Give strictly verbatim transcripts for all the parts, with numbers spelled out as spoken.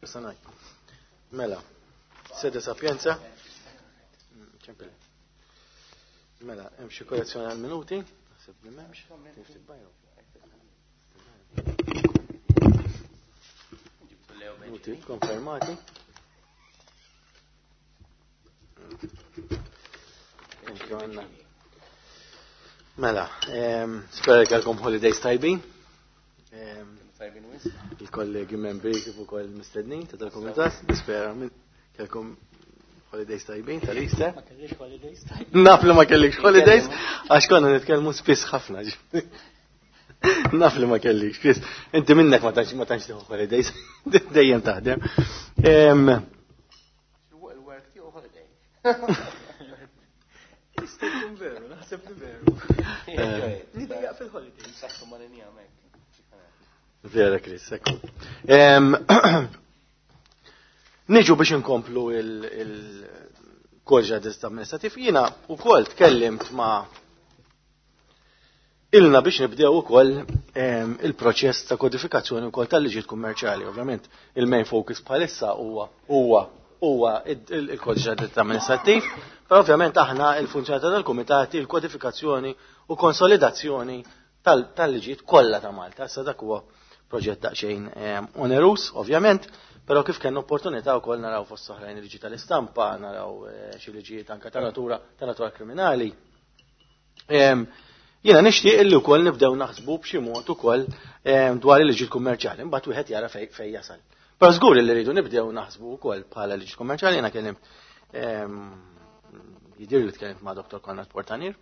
Sanaj. Mela, sede sapienza. Mela, hemm xi korrezzjoni għal minuti. Naħseb li m'hemmx. Minuti konfermati. Mela, spera kelkom holidays tajbin. Il-kollegi membri kif ukoll mistednin ta' tal-komitat, nispera kelkom holidays tajbin tal-Easter. Ma kellix holidays tajbin. Naf li ma kellix holidays għax konna nitkellmu spiss ħafna. Naf li ma kellix spiss. Inti minnek ma tantx ma tantx tieħu holidays. Dejjem taħdem. Il-work tiegħu holiday. Jista' jkun veru, naħseb li veru. Nidejjaq fil-holidays. Saħħu ma nini hawnhekk. Vera, Chris, ekku. Niġu biex inkomplu il-kolġa dist amministrativ. Jina u kol tkellimt ma' ilna biex nibdew u kol il-proċess ta' kodifikazzjoni u kol tal-liġiet kummerċali. Ovvjament, il-main focus bħalissa huwa huwa huwa il-kolġa dist amministrativ, però ovvjament aħna il-funzjonalità tal-komitati, il-kodifikazzjoni u konsolidazzjoni tal-liġiet kollha ta' Malta. Sa dak huwa proġett daqsxejn onerus, ovvjament, però kif kellna opportunità wkoll naraw fost oħrajn il-liġi tal-istampa, naraw xi liġijiet anke ta' natura ta' natura kriminali. Jiena nixtieq illi wkoll nibdew naħsbu b'xi mod ukoll dwar il-liġijiet kummerċjali, mbagħad wieħed jara fejn jasal. Però żgur li rridu nibdew naħsbu wkoll bħala liġijiet kummerċjali jiena kellim jidhir li tkellimt ma' Doktor Konrad Portanir.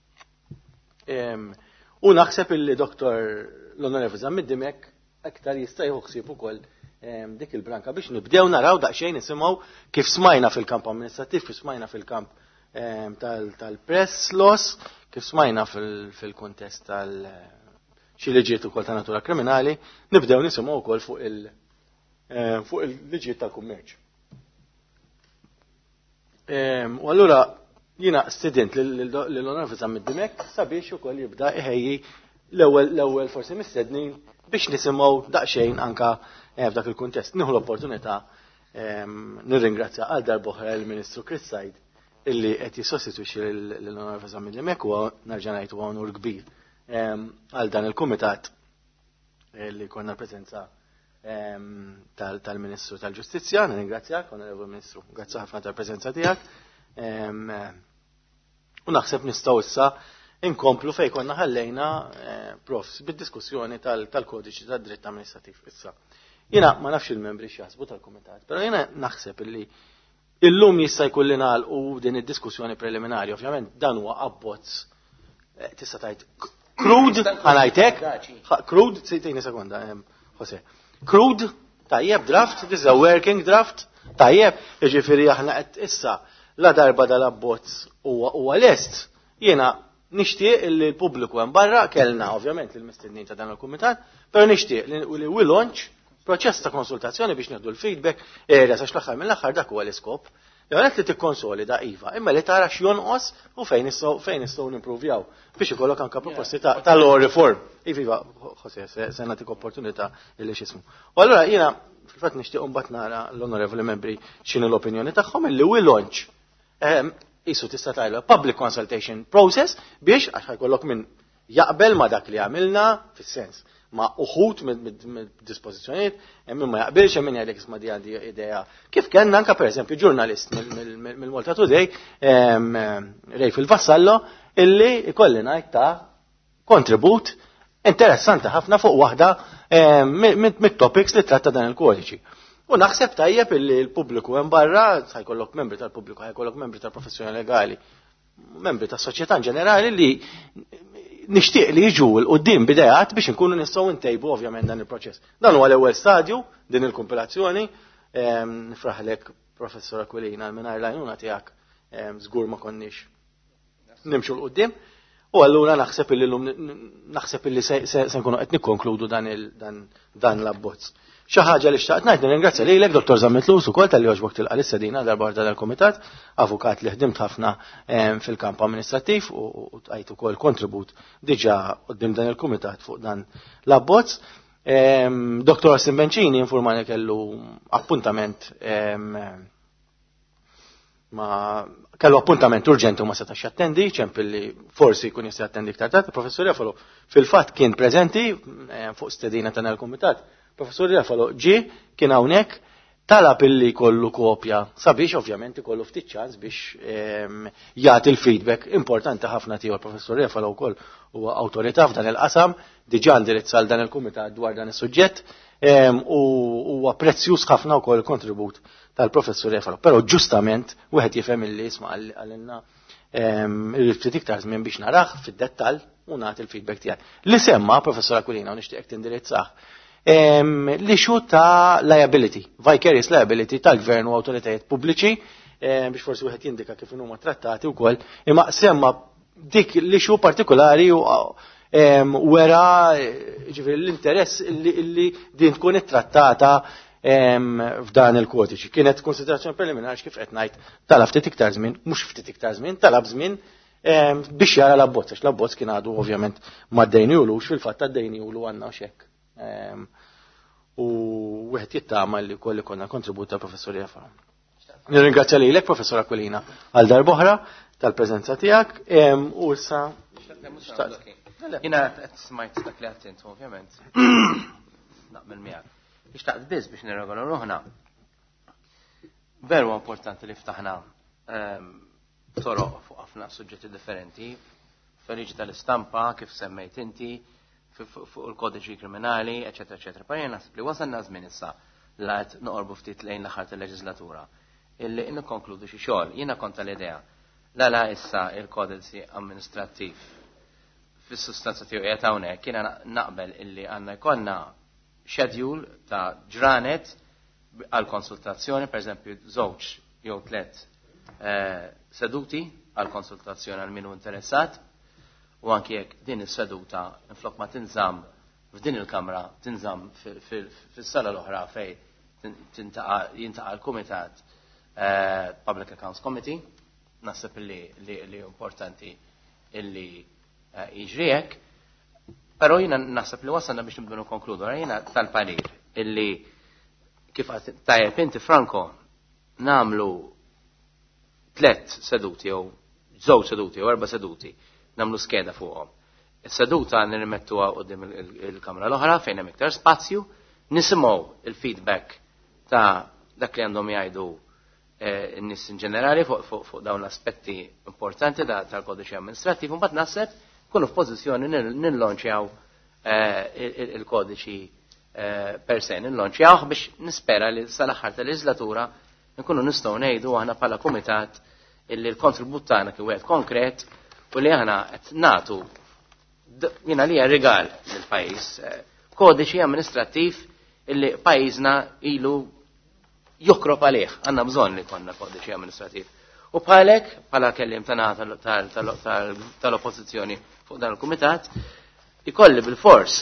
U naħseb illi Doktor l-Onorevoli Zammidimek aktar jista' jieħu ħsieb ukoll dik il-branka biex nibdew naraw daqsxejn nisimgħu kif smajna fil-kamp amministrattiv, kif smajna fil-kamp tal-press loss, kif smajna fil-kuntest tal xi liġijiet ukoll ta' natura kriminali, nibdew nisimgħu wkoll fuq il fuq il-liġijiet tal-kummerċ. U allura jiena student lill-Onorevoli Zammidimek sabiex ukoll jibda iħejji l-ewwel l-ewwel forsi mistednin biex nisimgħu daqsxejn anka f'dak il-kuntest. Nieħu l-opportunità nirringrazzja għal darba oħra l-Ministru Chris Said illi qed jissostitwixxi l-Onorevoli Zammidimek u nerġa' ngħid huwa onur kbir għal dan il-kumitat li konna l-preżenza tal-Ministru tal-Ġustizzja. Nirringrazzjak, Onorevoli Ministru, grazzi ħafna tal-preżenza tiegħek. U naħseb nistgħu issa inkomplu fejn konna ħallejna profs bid-diskussjoni tal-kodiċi tad-dritt amministrativ issa. Jiena ma nafx il-membri x'jaħsbu tal-kumitat, però jiena naħseb illi illum jista' jkun li nagħlqu din id-diskussjoni preliminari. Ovvjament dan huwa abbozz tista' tgħid crude ħanajtek, crude sejtejni sekonda, Jose. Crude tajjeb draft, this is a working draft, tajjeb, jiġifieri aħna qed issa la darba dal-abbozz huwa lest. Jiena nixtieq li l-pubbliku hemm barra kellna ovvjament il-mistednin ta' dan il-kumitat, però nixtieq li we launch proċess ta' konsultazzjoni biex nieħdu l-feedback area sa l-aħħar mill-aħħar dak huwa l-iskop. Għalet li tikkonsolida iva, imma li tara x'jonqos u fejn nistgħu fejn nistgħu nimprovjaw biex ikollok anke proposti ta' law reform. Iva, Jose, se nagħtik opportunità li x'ismu. U allura jiena fil-fatt nixtieq imbagħad nara l-onorevoli membri x'inhi l-opinjoni tagħhom illi we launch isu tista' tajlu public consultation process biex għax ħajkollok minn jaqbel ma dak li għamilna fis-sens ma uħut mid-dispożizzjonijiet, hemm ma jaqbilx hemm min jgħidlek isma' di għandi idea. Kif kellna anke pereżempju ġurnalist mill-Malta Today, Rejf il-Vassallo, illi ikolli ngħid ta' kontribut interessanti ħafna fuq waħda mit-topics li tratta dan il-kodiċi. U naħseb tajjeb illi l-pubbliku hemm barra, ħajkollok membri tal-pubbliku, ħajkollok membri tal-professjoni legali, membri tas-soċjetà ġenerali li nixtieq li jiġu l-qudiem bidejat biex inkunu nistgħu ntejbu ovvjament dan il-proċess. Dan huwa l-ewwel stadju din il-kompilazzjoni. Nifraħlek Professor Aquilina mingħajr l-għajnuna tiegħek żgur ma konniex nimxu l-qudiem. U allura naħseb illi naħseb illi se nkunu qed nikkonkludu dan l-abbozz. Xi ħaġa li xtaqt ngħid nirringrazzja lilek Dottor Zammitlus ukoll tal-li għoġbok tilqa' lis-sedina darba waħda tal-kumitat, avukat li ħdimt ħafna fil-kamp amministrattiv u tajt ukoll kontribut diġà quddiem dan il-kumitat fuq dan l-abbozz. Doktor Ossim Bencini informani kellu appuntament ma kellu appuntament urġenti u ma setax jattendi, ċempilli forsi jkun jista' jattendi iktar tard. Professor Jafalo fil-fatt kien preżenti fuq stedina tagħna l-kumitat. Professor Jafalo ġi kien hawnhekk talab illi kollu kopja sabiex ovvjament ikollu ftit ċans biex jagħti l-feedback importanti ħafna tiegħu l-Professor Jafalo wkoll huwa awtorità f'dan il-qasam diġà ndirizzal dan il-kumitat dwar dan is-suġġett u huwa prezzjuż ħafna wkoll il-kontribut tal-Professor Jafalo. Però ġustament wieħed jifhem illi isma' għalilna ftit iktar żmien biex narah fid-dettall u nagħti l-feedback tiegħi. Li semma Professor Aquilina u nixtieq tindirizzah l-issue ta' liability, vicarious liability tal-gvern u awtoritajiet pubbliċi biex forsi wieħed jindika kif huma trattati wkoll, imma semma dik l-issue partikolari u wera ġifieri l-interess illi din tkun ittrattata f'dan il-kodiċi. Kienet konsiderazzjoni preliminari kif qed ngħid talab ftit iktar żmien, mhux ftit iktar żmien, talab żmien biex jara l-abbozz, għax l-abbozz kien għadu ovvjament ma ddejniulux fil-fatt għaddejniulu għandna xekk. U wieħed jittama li kolli konna kontribut ta' Professor Jafalo. Nirringrazzja lilek Professor Aquilina għal darb'oħra tal-preżenza tiegħek u issa jiena qed smajt dak li attent ovvjament. Naqbel miegħek. Ixtaqt biss biex nirregola ruħna. Veru importanti li ftaħna toroq fuq ħafna suġġetti differenti, fil-liġi tal-istampa, kif semmejt inti, fuq il-kodiċi kriminali, eccetera, eccetera. Pa jena nasib li wasalna żmien issa l-għad noqorbu ftit lejn l-aħħar tal-leġislatura. Illi nikkonkludu xi xogħol. Jiena kont tal-idea la la issa il-kodiċi amministrattiv fis-sustanza tiegħu qiegħed hawnhekk jiena naqbel illi għandna jkollna schedule ta' ġranet għal konsultazzjoni, pereżempju żewġ jew tliet seduti għal konsultazzjoni għal minu interessat. U anki jekk din is-seduta inflok ma tinżamm f'din il-kamra tinżamm fis-sala l-oħra fej jintaqa' l-Kumitat Public Accounts Committee, naħseb li li importanti illi jiġri hekk. Però jiena naħseb li wasalna biex nibdu nikkonkludu, jiena tal-parir illi kif tajjeb inti Franco nagħmlu tliet seduti jew żewġ seduti jew erba' seduti namlu skeda fuqhom. Is-seduta nirrimettuha qudiem il-kamra l-oħra fejn hemm iktar spazju, nisimgħu il-feedback ta' dak li għandhom jgħidu n-nies in ġenerali fuq dawn l-aspetti importanti tal-kodiċi amministrattiv u mbagħad naħseb kunu f'pożizzjoni nillonċjaw il-kodiċi per se, nillonċjawh biex nispera li sal-aħħar tal-leġislatura nkunu nistgħu ngħidu aħna bħala kumitat illi l-kontribut tagħna kien wieħed konkret u li aħna qed nagħtu jiena li rigal lill-pajjiż kodiċi amministrattiv illi pajjiżna ilu jokrob għalih, għandna bżonn li konna kodiċi amministrattiv. U bħalek, bħala kellim tal-oppożizzjoni fuq dan il-kumitat, ikolli bil-fors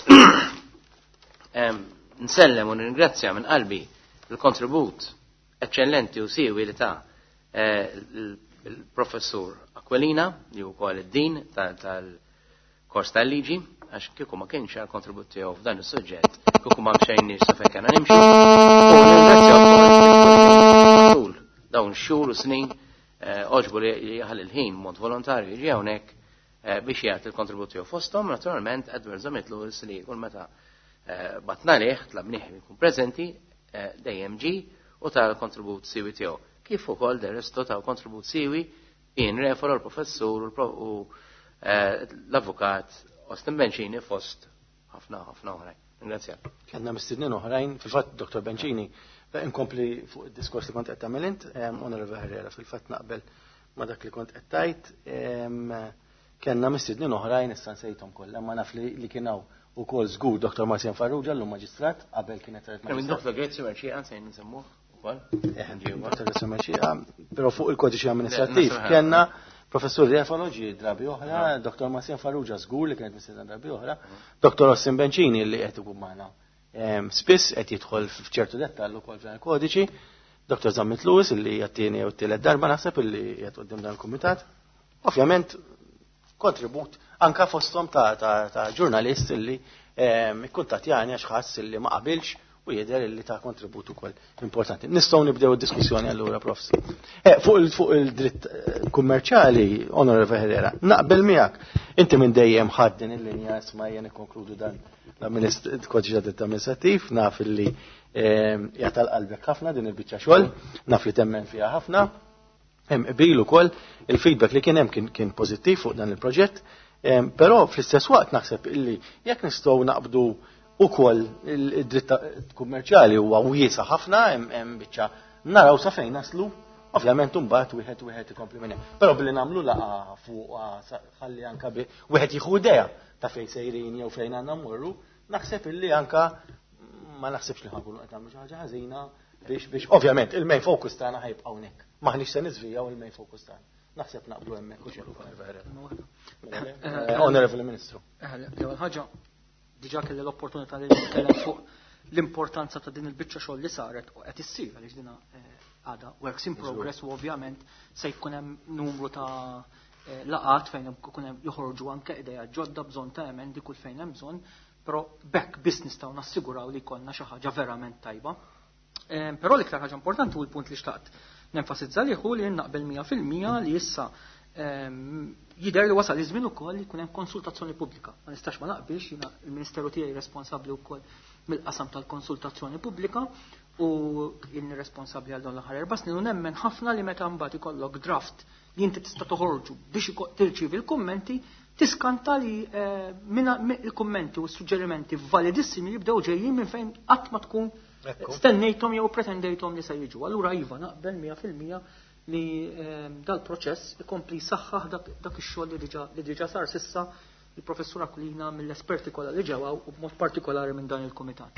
nsellem u nirringrazzja minn qalbi il-kontribut eccellenti u siwi li ta' il-professur Aquilina, li wkoll id-din tal-kors tal-liġi, għax kieku ma kienx għal kontribut tiegħu f'dan is-suġġett, kieku ma mxejniex sa fejn kellna nimxu. U nirringrazzjaw ukoll dawn xhur u snin oġbu li jaħal il-ħin mod volontarju jiġi hawnhekk biex jagħti l-kontribut tiegħu fosthom, naturalment Edward Zamitlu li kull meta batna lih tlabnieh jkun preżenti dejjem ġi u tal-kontribut siwi tiegħu. Kif ukoll der-resto ta' kontribut siwi in referu l-professur u l-avukat Ostim Bencini fost ħafna ħafna oħrajn. Ringrazzja. Kellna mistednin oħrajn, fil-fatt Doktor Bencini, inkompli fuq id-diskors li kont qed tagħmel int, Onorevoli Herrera, fil-fatt naqbel ma' dak li kont qed tgħid. Kellna mistednin oħrajn issa nsejthom kollha, ma naf li kien hawn ukoll żgur Doktor Marcian Farrugia llum maġistrat qabel kienet qed Minn Doktor Grezzi Marċija se nsemmuh ukoll. Doktor Grezzi Marċija, però fuq il-kodiċi amministrattiv kellna Professur Jafalo ġi drabi oħra, Doktor Marcian Farrugia żgur li kienet mistedna drabi oħra, Doktor Ossim Bencini li qed ikun magħna spiss qed jidħol f'ċertu dettall ukoll f'dan il-kodiċi, Doktor Zammit Lewis illi jattieni u t-tielet darba naħseb illi qed qudiem dan il-kumitat. Ovvjament kontribut anka fosthom ta' ġurnalist illi ikkuntattjani għax ħass li ma qabilx u jidher li ta' kontribut ukoll importanti. Nistgħu nibdew id-diskussjoni allura profs. Fuq il-dritt kummerċjali, Onorevole Herrera, naqbel miegħek. Inti minn dejjem ħaddin il-linja isma' jien ikkonkludu dan l-kodiċ ta' amministrattiv, naf li jagħtal qalbek ħafna din il-biċċa xogħol, naf li temmen fiha ħafna. Hemm qbil ukoll il-feedback li kien hemm kien pożittiv fuq dan il-proġett, però fl-istess waqt naħseb illi jekk nistgħu naqbdu ukoll id-dritt kummerċjali huwa wiesa ħafna hemm biċċa naraw sa fejn naslu, ovvjament imbagħad wieħed wieħed ikompli minn hemm. Però billi nagħmlu laqgħa fuq ħalli anke wieħed jieħu idea ta' fejn sejrin jew fejn għandna mmorru, naħseb illi anke ma naħsibx li ħankunu qed nagħmlu xi ħaġa ħażina biex biex ovvjament il-main focus tagħna ħajbqa' hawnhekk. Maħniex se niżvijaw il-main focus tagħna. Naħseb naqblu hemmhekk u xejn ukoll Onorevoli Ministru. L-ewwel ħaġa diġà kelli l-opportunità li nitkellem fuq l-importanza ta' din il-biċċa xogħol li saret u qed issir għaliex dinha għadha works in progress u ovvjament se jkun hemm numru ta' laqat fejn ikun hemm joħorġu anke idea ġodda bżonn ta' emendi kull fejn hemm bżonn, però back business ta' nassiguraw li jkollna xi ħaġa verament tajba. Però l-iktar ħaġa importanti hu l-punt li xtaqt nenfasizza li hu li naqbel mija fil-mija li issa jidher li wasal iż-żmien ukoll li jkun hemm konsultazzjoni pubblika. Ma nistax ma naqbilx jiena il-Ministeru tiegħi responsabbli wkoll mill-qasam tal-konsultazzjoni pubblika u jien responsabbli għal dawn l-aħħar erba' snin u nemmen ħafna li meta mbagħad ikollok draft li inti tista' toħorġu biex tirċievi l-kummenti tiskanta li il-kummenti u s-suġġerimenti validissimi li jibdew ġejjin minn fejn qatt ma tkun stennejthom jew pretendejthom li se jiġu. Allura iva naqbel mija fil-mija li dal-proċess ikompli saħħaħ dak ix-xogħol li diġà li diġà sar sissa il-professur Akulina mill-esperti kollha li ġewwa u b'mod partikolari minn dan il-kumitat.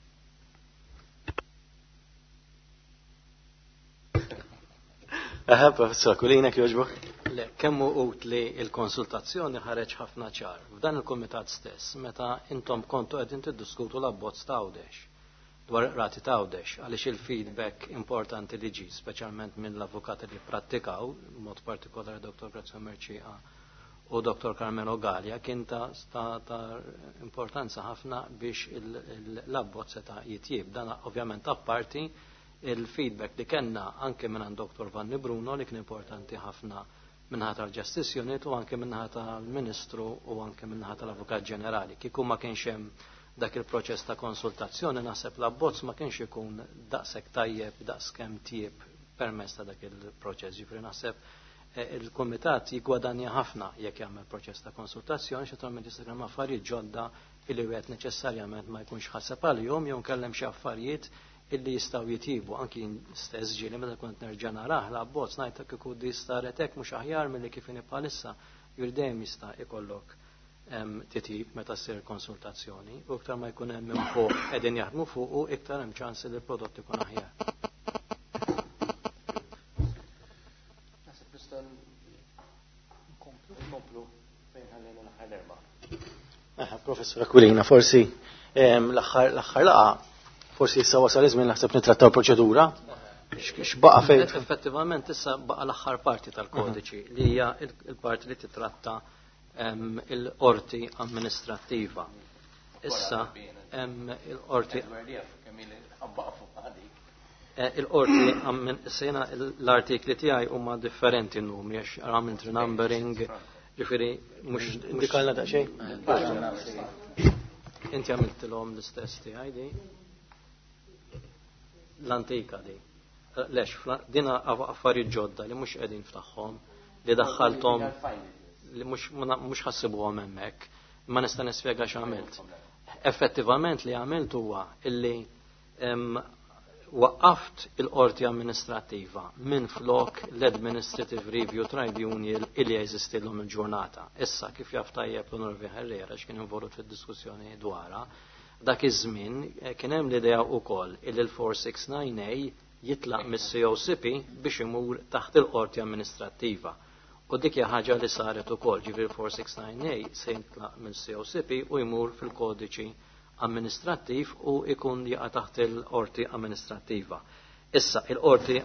Aha, professur Akulina kjoġbok? Le, kemm ut li l-konsultazzjoni ħareġ ħafna ċar. F'dan il-kumitat stess, meta intom kontu qegħdin tiddiskutu l-abbozz ta' għawdex dwar rati ta' għawdex, għaliex il-feedback importanti li ġi, speċjalment minn l-avukati li prattikaw, mod partikolari doktor Grazio Merċiqa u doktor Carmelo Gallia, kien ta' importanza ħafna biex l-abbozz seta' jitjib. Dan ovvjament apparti il-feedback li kellna anke minn doktor Vanni Bruno li kien importanti ħafna minnaħat tal-Justice Unit u anke minnaħat tal-Ministru u anke minnaħat tal-Avukat Ġenerali. Kieku ma kienx hemm dak il-proċess ta' konsultazzjoni naħseb l-abbozz ma kienx ikun daqshekk tajjeb, daqskemm tieb permezz ta' dak il-proċess. Ġifri naħseb il-Kumitat jigwadanja ħafna jekk jagħmel proċess ta' konsultazzjoni xi talment jista' jagħmel affarijiet ġodda illi wieħed neċessarjament ma jkunx ħaseb għalihom jew nkellem xi affarijiet illi jistgħu jitjibu anki stess ġieli meta kont nerġa' narah l-abbozz ngħid kieku di staret hekk mhux aħjar milli kif inhi bħalissa jur dejjem jista' ikollok titjib meta ssir konsultazzjoni u iktar ma jkun hemm minn fuq qegħdin jaħdmu fuq u iktar hemm ċans li l-prodott ikun aħjar. Naħseb nistgħu nkomplu fejn ħallejna l-aħħar darba. Aha, Professor Akulina, forsi l-aħħar l-aħħar laqa forsi issa wasal iż-żmien naħseb nittrattaw proċedura. X'baqa' fejn? Effettivament issa baqa' l-aħħar parti tal-kodiċi li hija l-parti li titratta il-qorti amministrattiva. Issa il-qorti il-qorti sejna l-artikli tiegħi huma differenti numri għax għamilt numbering ġifieri mhux indikalna daqsxejn. Inti għamiltilhom l-istess tiegħi di l-antika di. Lex, dina affarijiet ġodda li mhux qegħdin ftaħħom li daħħalthom li mhux ħassibuhom hemmhekk, ma nista' nispjega x'għamilt. Effettivament li għamilt huwa illi waqqaft il-qorti amministrattiva minn flok l-Administrative Review Tribunal illi jeżistilhom il-ġurnata. Issa kif jaf tajjeb l-Onorevoli Herrera x'kien involut fid-diskussjoni dwarha, dak iż-żmien kien hemm l-idea wkoll illi l-four sixty-nine A jitlaq mis-C O C P biex imur taħt il-qorti amministrattiva. U dik hija ħaġa li saret ukoll, ġifier four sixty-nine A se jitlaq mill-C O C P u jmur fil-kodiċi amministrattiv u ikun jaqa' taħt il-qorti amministrattiva. Issa il-qorti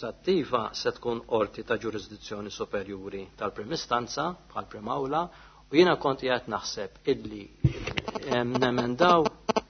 amministrattiva se tkun qorti ta' ġurisdizzjoni superjuri tal-prim istanza bħal prim awla U jiena kont qiegħed naħseb illi nemendaw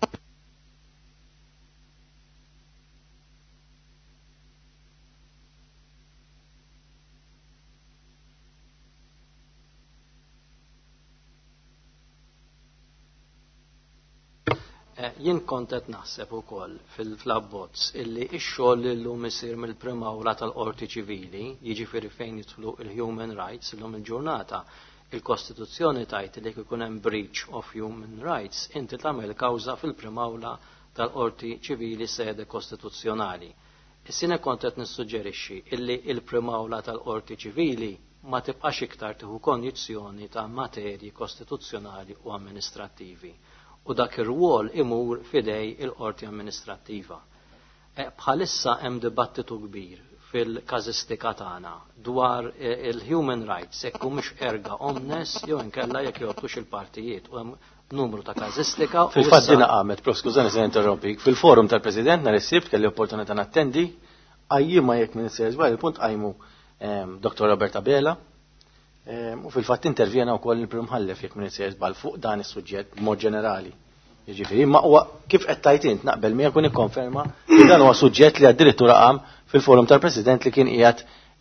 jien kont qed naħseb ukoll fil-abbozz illi x-xogħol li llum isir mill-primawla tal-qorti ċivili, jiġifieri fejn jidħlu il-human rights illum il-ġurnata, il-Kostituzzjoni tajt li jkun hemm breach of human rights, inti tagħmel kawża fil-primawla tal-qorti ċivili sede kostituzzjonali. Is-sina kont qed nissuġġerixxi illi il-primawla tal-qorti ċivili ma tibqax iktar tieħu konjizzjoni ta' materji kostituzzjonali u amministrattivi. U dak ir-rwol imur fidej il-qorti amministrattiva. Bħalissa hemm dibattitu kbir fil-każistika tagħna dwar il-human rights jekk mhux erga omnes jew inkella jekk jgħoddux il-partijiet u hemm numru ta' każistika. Fil-fatt dina qamet, prof skużani se interrompi, fil-forum tal-President nhar is-sibt kelli opportunità nattendi għajjima jekk min isser żball il-punt qajmu Doktor Roberta Bela. U fil-fatt intervjena wkoll il-Prim Ħallef jekk min isser żball fuq dan is-suġġett b'mod ġenerali. Jiġifieri ma huwa kif qed tajt int naqbel miegħek u nikkonferma li dan huwa suġġett li għad-direttur qam fil-forum tal-President li kien qiegħed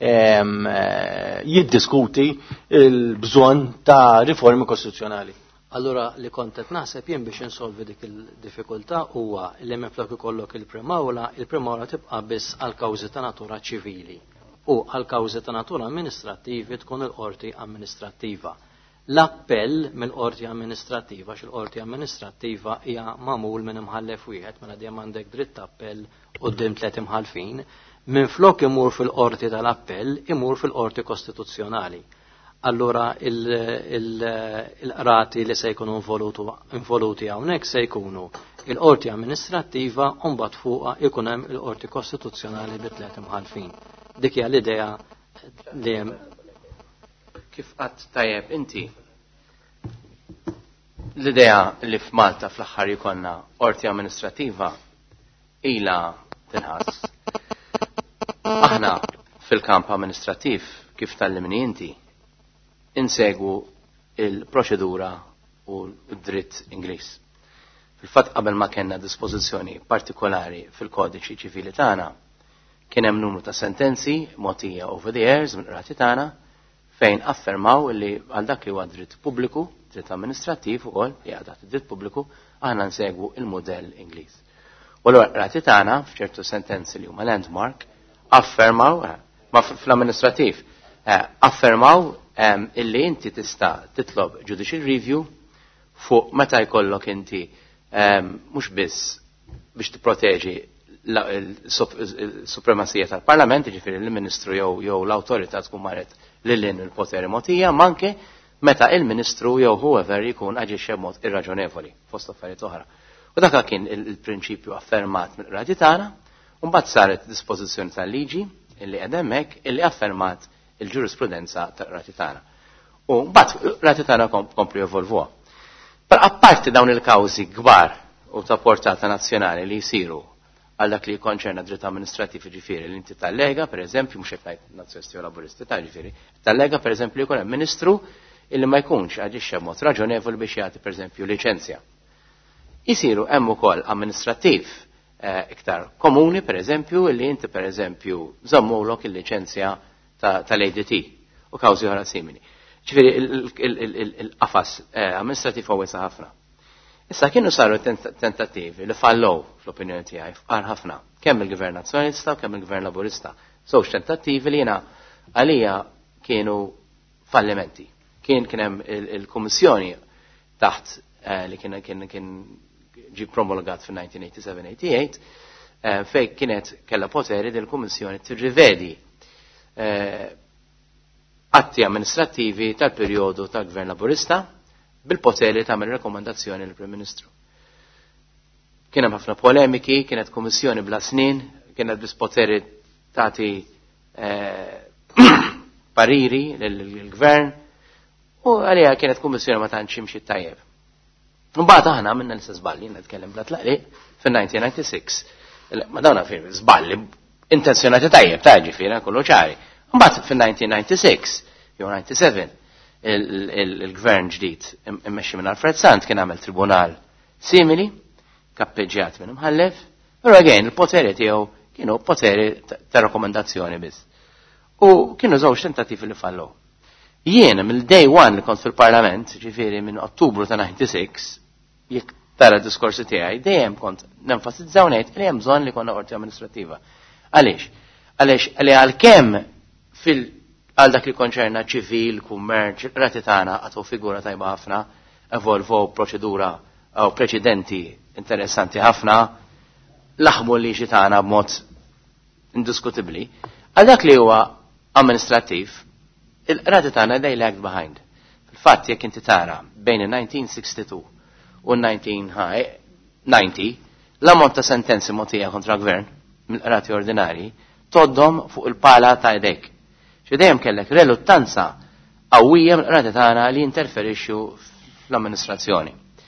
jiddiskuti l-bżonn ta' riformi kostituzzjonali. Allura li kont qed naħseb jien biex insolvi dik il-diffikultà huwa li meflok ikollok il-primawla, il-primawla tibqa' biss għal kawżi ta' natura ċivili u għal kawżi ta' natura amministrattivi tkun il-qorti amministrattiva. L-appell mill-qorti amministrattiva x'il-qorti amministrattiva hija magħmul minn imħallef wieħed mela dejjem għandek dritt appell quddiem tliet imħallfin, minflok imur fil-qorti tal-appell imur fil-qorti kostituzzjonali. Allura il-qrati li se jkunu involuti hawnhekk se jkunu il-qorti amministrattiva u mbagħad fuqha jkun hemm il-qorti kostituzzjonali bi tliet imħallfin. Dik hija l-idea li hemm. Kif qatt tajjeb inti l-idea li f'Malta fl-aħħar jkollna qorti amministrattiva ilha tinħass. Aħna fil-kamp amministrattiv kif tallimni inti insegwu il-proċedura u d-dritt Ingliż. Fil-fatt qabel ma kellna dispożizzjoni partikolari fil-kodiċi ċivili tagħna kien hemm numru ta' sentenzi mogħtija over the years minn qrati tagħna fejn affermaw li għal dak li huwa dritt pubbliku, dritt amministrattiv ukoll li għadat dritt pubbliku, aħna nsegwu il-modell Ingliż. U allura qrati tagħna f'ċertu sentenzi li huma landmark affermaw ma fl-amministrattiv affermaw illi inti tista' titlob judicial review fuq meta jkollok inti mhux biss biex tipproteġi il-supremazija tal-Parlament, ġifieri l-Ministru jew jew l-awtorità tkun marret lil-lin il-poteri mogħtija, ma anke meta il-Ministru jew whoever jkun aġixxa b'mod irraġonevoli fost affarijiet oħra. U dak kien il-prinċipju affermat mill-qrati tagħna, u mbagħad saret dispożizzjoni tal-liġi illi qed hemmhekk illi affermat il-ġurisprudenza tal-qrati tagħna. U mbagħad qrati tagħna komplu evolvuha. Per apparti dawn il-kawżi kbar u ta' portata nazzjonali li jsiru għal dak li jkonċerna dritt amministrattiv ġifieri li inti tallega, pereżempju, mhux qed ngħid nazzjonisti u laburisti ta' ġifieri, tallega pereżempju li jkun hemm ministru illi ma jkunx aġixxa b'mod raġonevoli biex jagħti pereżempju liċenzja. Isiru hemm ukoll amministrattiv iktar komuni pereżempju illi inti pereżempju żammulok il-liċenzja tal-A D T u kawżi oħra simili. Ġifieri il-qafas amministrattiv huwa wiesa' ħafna. Issa kienu saru tentattivi li fallow fl-opinjoni tiegħi f'qar ħafna, kemm il-Gvern Nazzjonalista u kemm il-Gvern Laburista. Żewġ tentattivi li jiena għalija kienu fallimenti. Kien kien hemm il-Kummissjoni taħt li kien kien kien ġi promulgat fin-nineteen eighty-seven eighty-eight fejn kienet kellha poteri del kummissjoni tirrivedi atti amministrattivi tal-perjodu tal-Gvern Laburista bil-poteri tagħmel rekomandazzjoni lill-Prim Ministru. Kien hemm ħafna polemiki, kienet kummissjoni bla snin, kienet biss poteri tagħti pariri lill-Gvern u għalija kienet kummissjoni ma tantx imxi tajjeb. Mbagħad aħna minna l-istess żballi nitkellem bla tlaqliq fin-nineteen ninety-six. Ma dawna fir żballi intenzjonati tajjeb ta' ġifieri kollu ċari. Mbagħad fin-nineteen ninety-six jew ninety-seven il-gvern ġdid immexxi minn Alfred Sant kien għamel tribunal simili, kappeġġjat minn imħallef, però again il-poteri tiegħu kienu poteri ta' rakkomandazzjoni biss. U kienu żewġ tentativi li fallu. Jien mill-day one li kont fil-Parlament, ġifieri minn Ottubru ta' ninety-six, jekk tara diskorsi tiegħi, dejjem kont nenfasizzaw ngħid li hemm bżonn li konna qorti amministrattiva. Għaliex? Għaliex għalli għalkemm fil- għal dak li konċerna ċivil, kummerċ, rati tagħna għatu figura tajba ħafna, evolvu proċedura u preċedenti interessanti ħafna, laħmu li tagħna b'mod indiskutibli. Għal dak li huwa amministrattiv, il-rati tagħna they lagged behind. Fil-fatt jekk inti tara bejn il-nineteen sixty-two u nineteen ninety, l-ammont ta' sentenzi mogħtija kontra gvern mill-qrati ordinari toddhom fuq il-pala ta' idejk. Dejjem kellek reluttanza qawwija mill-qrati tagħna li jinterferixxu fl-amministrazzjoni.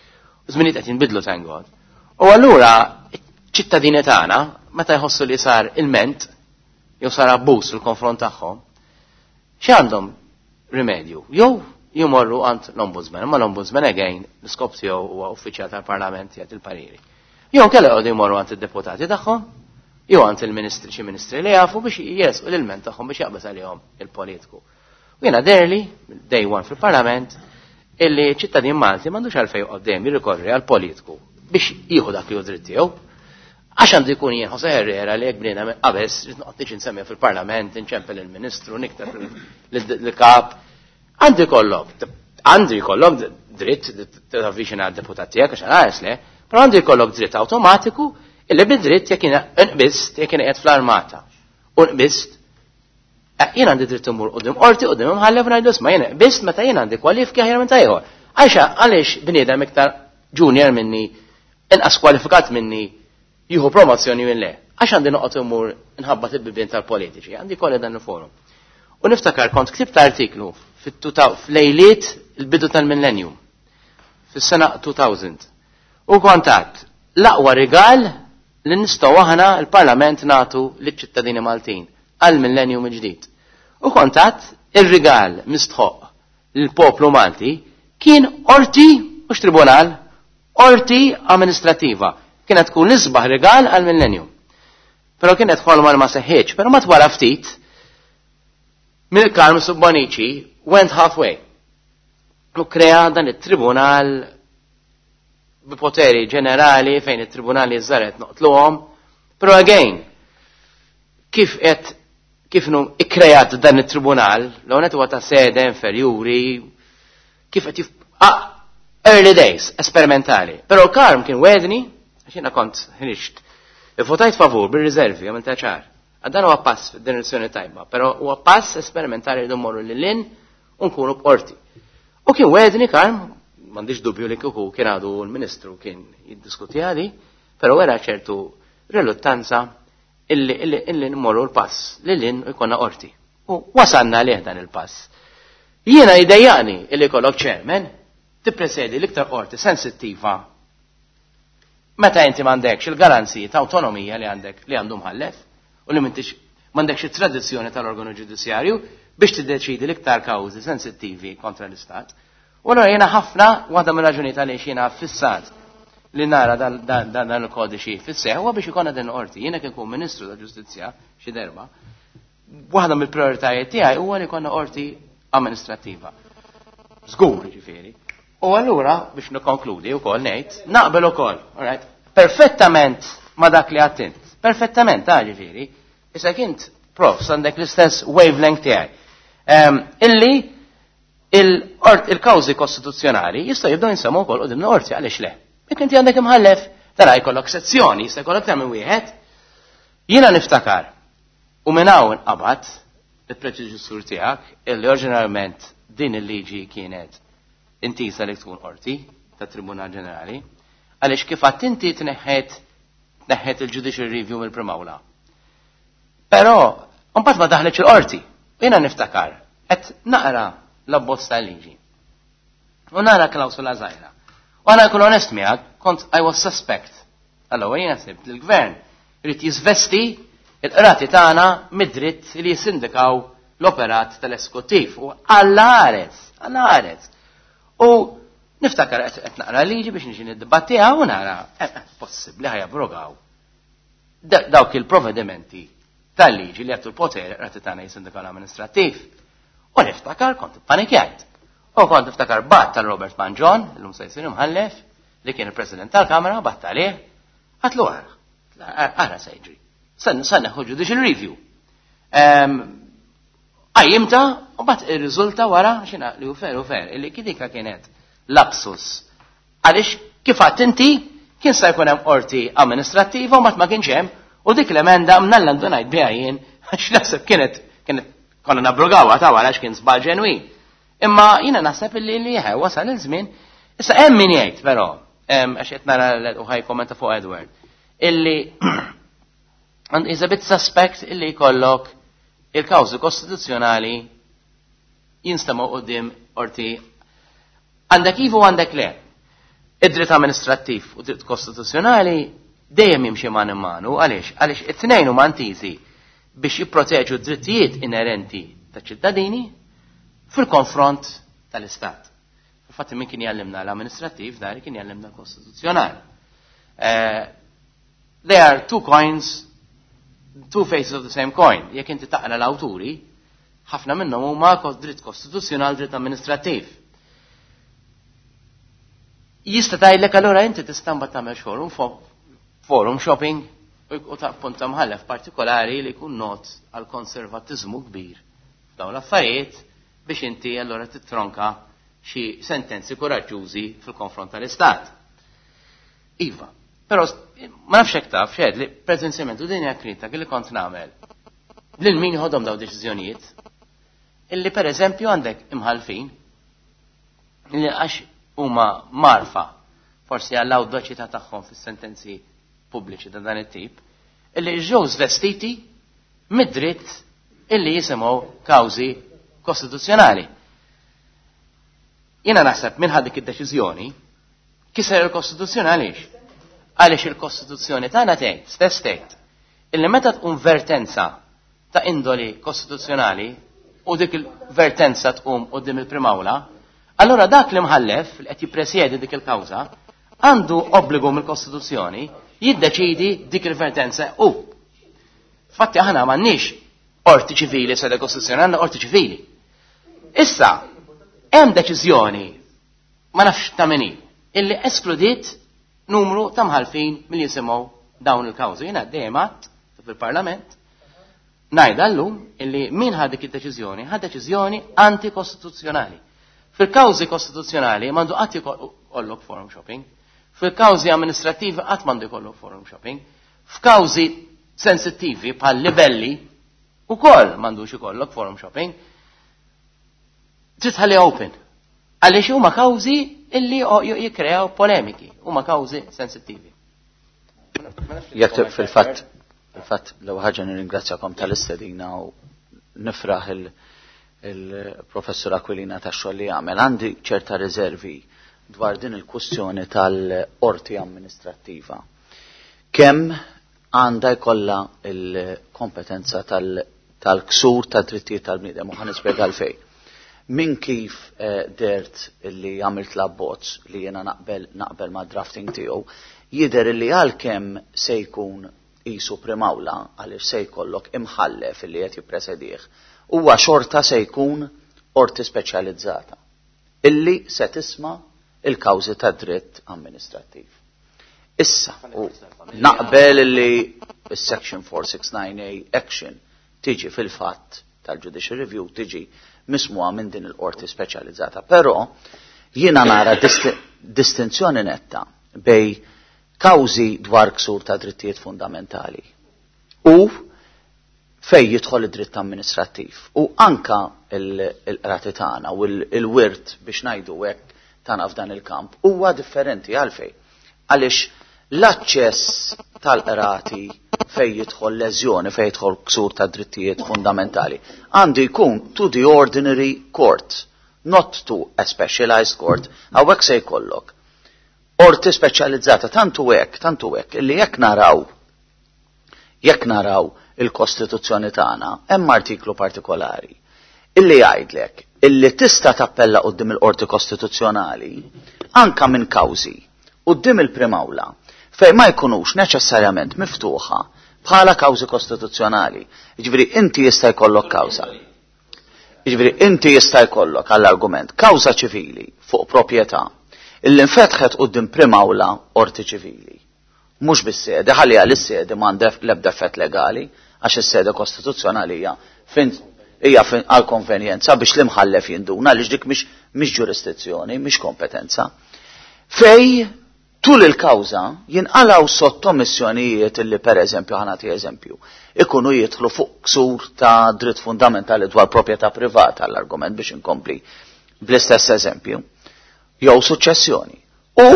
U żminijiet qed jinbidlu thank God. U allura ċittadini tagħna meta jħossu li sar il-ment jew sar abbuż fil-konfront tagħhom, x'għandhom rimedju? Jew jmorru għand l-Ombudsman, ma l-Ombudsman again l-iskop tiegħu huwa uffiċjal tal-Parlament jagħti il-pariri. Jew kellha jqogħdu jmorru għand id-deputati tagħhom, jew għand il-ministri xi ministri li jafu biex jesqu l-ilment tagħhom biex jaqbes għalihom il-politiku. U jiena derli, day one fil-Parlament, illi ċittadin Malti m'għandux għalfejn joqgħod dejjem jirrikorri għall-politiku biex jieħu dak li hu dritt tiegħu. Għax għandu jkun jien Jose Herrera li jekk bniedem qabes noqgħod niġi nsemmija fil-Parlament, inċempel il-Ministru, niktar l-kap. Għandu jkollok, għandu jkollok dritt t-avviċina għad-deputat tiegħek għax għares le, però għandu jkollok dritt awtomatiku illi bid-dritt jekk jiena nqbist jekk jiena qed fl-armata. U nqbist jien għandi dritt imur qudiem qorti qudiem imħallef ngħidu isma' jien nqbist meta jien għandi kwalifiki aħjar minn ta' ieħor. Għaxa għaliex bniedem iktar junior minni, inqas kwalifikat minni jieħu promozzjoni minn le. Għax għandi noqgħod imur nħabbat il-bibien tal-politiċi, għandi kolli dan il-forum. U niftakar kont ktibt artiklu f'lejliet il-bidu tal-millennium fis-sena two thousand. U kontat l-aqwa rigal li nistgħu aħna l-Parlament nagħtu liċ-ċittadini Maltin għall-millennium il-ġdid. U kontat ir-rigal mistħoq lill-poplu Malti kien qorti mhux tribunal, qorti amministrattiva. Kienet tkun l-isbaħ rigal għall-millennium. Però kienet ħolma ma seħħitx, però mat wara ftit mill-Karm Subbanici went halfway. U krea dan it-tribunal b'poteri ġenerali fejn it-tribunali żaret noqtluhom, però again kif qed kif nu ikkrejat dan it-tribunal, l-għonet huwa ta' sede inferjuri, kif qed ah, early days, esperimentali. Però Karm kien wedni, għax jiena kont ħrixt, votajt favur bil-riservi għamil ta' ċar. Għaddan huwa pass fid-direzzjoni tajba, però huwa pass esperimentali li mmorru lil-lin u nkunu b'qorti. U kien wedni Karm, m'għandix dubju li kieku kien għadu l-Ministru kien jiddiskuti għadi, però wera ċertu reluttanza illi illi illi mmorru l-pass lil-lin u jkollna qorti. U wasanna lih dan il-pass. Jiena idejjani illi kollok chairman tippresedi l-iktar qorti sensittiva meta inti m'għandekx il-garanziji ta' autonomija li għandek li għandu mħallef u li m'intix m'għandekx it-tradizzjoni tal-organu ġudizzjarju biex tiddeċidi l-iktar kawżi sensittivi kontra l-Istat. U allura jiena ħafna waħda mir-raġunijiet għaliex jiena fissat li nara dan il-kodiċi fis-seħ huwa biex ikonna din qorti. Jiena kien kun Ministru tal-Ġustizzja xi darba. Waħda mill-prijoritajiet tiegħi huwa li konna qorti amministrattiva. Żgur ġifieri. U allura biex nikkonkludi wkoll ngħid naqbel ukoll, all right? Perfettament ma dak li għattint. Perfettament, ta' ġifieri. Issa kint prof għandek l-istess wavelength tiegħi. Um, illi il-kawżi kostituzzjonali jistgħu jibdew jinsemmu wkoll qudiem qorti għaliex le. Jekk inti għandek imħallef, tara jkollok sezzjoni, jista' jkollok tagħmel wieħed. Jiena niftakar u minn hawn inqabad il-preċeġissur tiegħek illi oriġinalment din il-liġi kienet intisa li tkun qorti tat-Tribunal Ġenerali għaliex kif għadt inti tneħħet tneħħet il-judicial review mill-primawla. Però mbagħad ma daħletx il-qorti. Jiena niftakar qed naqra l-abbozz tal-liġi. U nara klawsula żgħira. U għana kun onest miegħek, kont I was suspect. Allora jiena sibt l-gvern irid jiżvesti il-qrati tagħna mid-dritt li jisindikaw l-operat tal-esekutiv u għall-ħares, għall-ħares. U niftakar qed naqra liġi biex niġi niddibattiha u nara possibbli ħajabrogaw dawk il-provvedimenti tal-liġi li għattu l-poter rati tagħna jisindikal amministrattiv. U niftakar kont panikjajt. U kont niftakar bat tal-Robert Manjon, l-lum se jsir imħallef, li kien il-President tal-Kamra, bat talih, għatlu għara, għara se jġri. Sanna ħu judicial review. Għajimta, u bat il-rizulta wara, xina li u fer, u fer, illi kidika kienet lapsus. Għalix, kifat inti, kien sa jkun hemm qorti amministrattiva u mat ma kienx hemm, u dik l-emenda mnallandu ngħid biha jien, għax naħseb kienet kienet konna nabrogawa ta' wara x'kien żball ġenwin. Imma jiena naħseb illi li ħew wasal il-żmien, issa hemm min jgħid però, għax qed nara u ħaj kommenta fuq Edward, illi is a bit suspect illi jkollok il-kawżi kostituzzjonali jinstamaw qudiem qorti għandek ivu għandek le. Id-dritt amministrattiv u dritt kostituzzjonali dejjem jimxi man immanu, għaliex? Għaliex it-tnejn huma antiżi biex jipproteġu d-drittijiet inerenti taċ-ċittadini fil-konfront tal-Istat. Infatti min kien jallimna l-amministrattiv, dari kien jallimna l-kostituzzjonali. Uh, they are two coins, two faces of the same coin. Jekk inti taqra l-awturi, ħafna minnhom huma dritt kostituzzjonali, dritt amministrattiv. Jista' tgħidlek allura inti tistamba tagħmel forum forum shopping u ta' punta mħallef partikolari li jkun not għal konservatizmu kbir f'dawn l-affarijiet biex inti allura titronka xi sentenzi koraġġużi fil-konfront tal-Istat. Iva, però ma nafx hekk taf xed li preżenzjament u din hija kritika li kont nagħmel lil min jħodhom dawn deċiżjonijiet illi pereżempju għandek imħalfin li għax huma marfa forsi għallaw d-doċità tagħhom fis-sentenzi pubbliċi ta' dan it-tip, illi ġew zvestiti mid-dritt illi jisimgħu kawżi kostituzzjonali. Jiena naħseb minn ħadik id-deċiżjoni kiser il-kostituzzjonali għaliex il-kostituzzjoni tagħna tgħid stess tgħid illi meta tkun vertenza ta' indoli kostituzzjonali u dik il-vertenza tqum qudiem il-primawla, allora dak li mħallef li qed jippresjedi dik il-kawża għandu obbligu mill-Kostituzzjoni jiddeċidi dik il-vertenza u. Fatti aħna m'għandniex qorti ċivili sa' Kostituzzjoni, għandna qorti ċivili. Issa, hemm deċiżjoni ma nafx ta' min illi eskludit numru ta' mħalfin milli jisimgħu dawn il-kawżi. Jiena dejjem għadt fil-Parlament ngħidha llum illi min ħad dik id-deċiżjoni ħad deċiżjoni antikostituzzjonali. Fil-kawżi kostituzzjonali m'għandu qatt ikollok forum shopping, fil-kawżi amministrattivi qatt m'għandu jkollok forum shopping, f'kawżi sensittivi bħal livelli ukoll m'għandux ikollok forum shopping. Trid ħalli open. Għaliex huma kawżi illi jikkreaw polemiki, huma kawżi sensittivi. Jekk fil-fatt fil-fatt l ħaġa nirringrazzjakom tal-istedina u nifraħ il- il-professor Aquilina ta' xogħol li għamel. Għandi ċerta riservi dwar din il-kwistjoni tal-qorti amministrattiva. Kemm għandha jkollha il-kompetenza tal-ksur ta' drittijiet tal-bniedem u ħanispjega għalfejn. Min kif eh, dert li għamilt l-abbozz li jiena naqbel naqbel ma' drafting tiegħu, jidher li għalkemm se jkun qisu primawla għaliex se jkollok imħallef li qed jippresedih huwa xorta se jkun qorti speċjalizzata illi se tisma' il-kawżi ta' dritt amministrattiv. Issa, u naqbel illi is-section four sixty-nine A action tiġi fil-fatt tal-judicial review tiġi mismuha minn din il-qorti speċjalizzata, però jiena nara disti distinzjoni netta bej kawżi dwar ksur ta' drittijiet fundamentali u fej jidħol id-dritt amministrattiv u anka il-qrati tagħna u l-wirt biex ngħidu hekk tagħna f'dan il-kamp huwa differenti għalfej. Għaliex l-aċċess tal-qrati fej jidħol leżjoni, fej jidħol ksur ta' drittijiet fundamentali għandu jkun to the ordinary court, not to a specialized court. Hawnhekk se jkollok qorti speċjalizzata tantu hekk, tantu hekk illi jekk naraw jekk naraw il-Kostituzzjoni tagħna hemm artiklu partikolari illi jgħidlek illi tista' tappella qudiem il-Qorti Kostituzzjonali anka minn kawżi qudiem il-Primawla fejn ma jkunux neċessarjament miftuħa bħala kawżi kostituzzjonali. Jiġifieri inti jista' jkollok kawża. Jiġifieri inti jista' jkollok għall-argument kawża ċivili fuq proprjetà illi nfetħet qudiem Primawla qorti ċivili. Mhux bis-sede, ħalli għal is-sede m'għandek l-ebda effett legali għax is-sede kostituzzjonali hija fin hija għal konvenjenza biex l-imħallef jinduna li dik mhix mhix ġurisdizzjoni, mhix kompetenza. Fej tul il-kawża jinqalgħu sottomissjonijiet illi pereżempju ħanati eżempju ikunu jidħlu fuq ksur ta' dritt fundamentali dwar proprjetà privata l-argument biex inkompli bl-istess eżempju jew suċċessjoni. U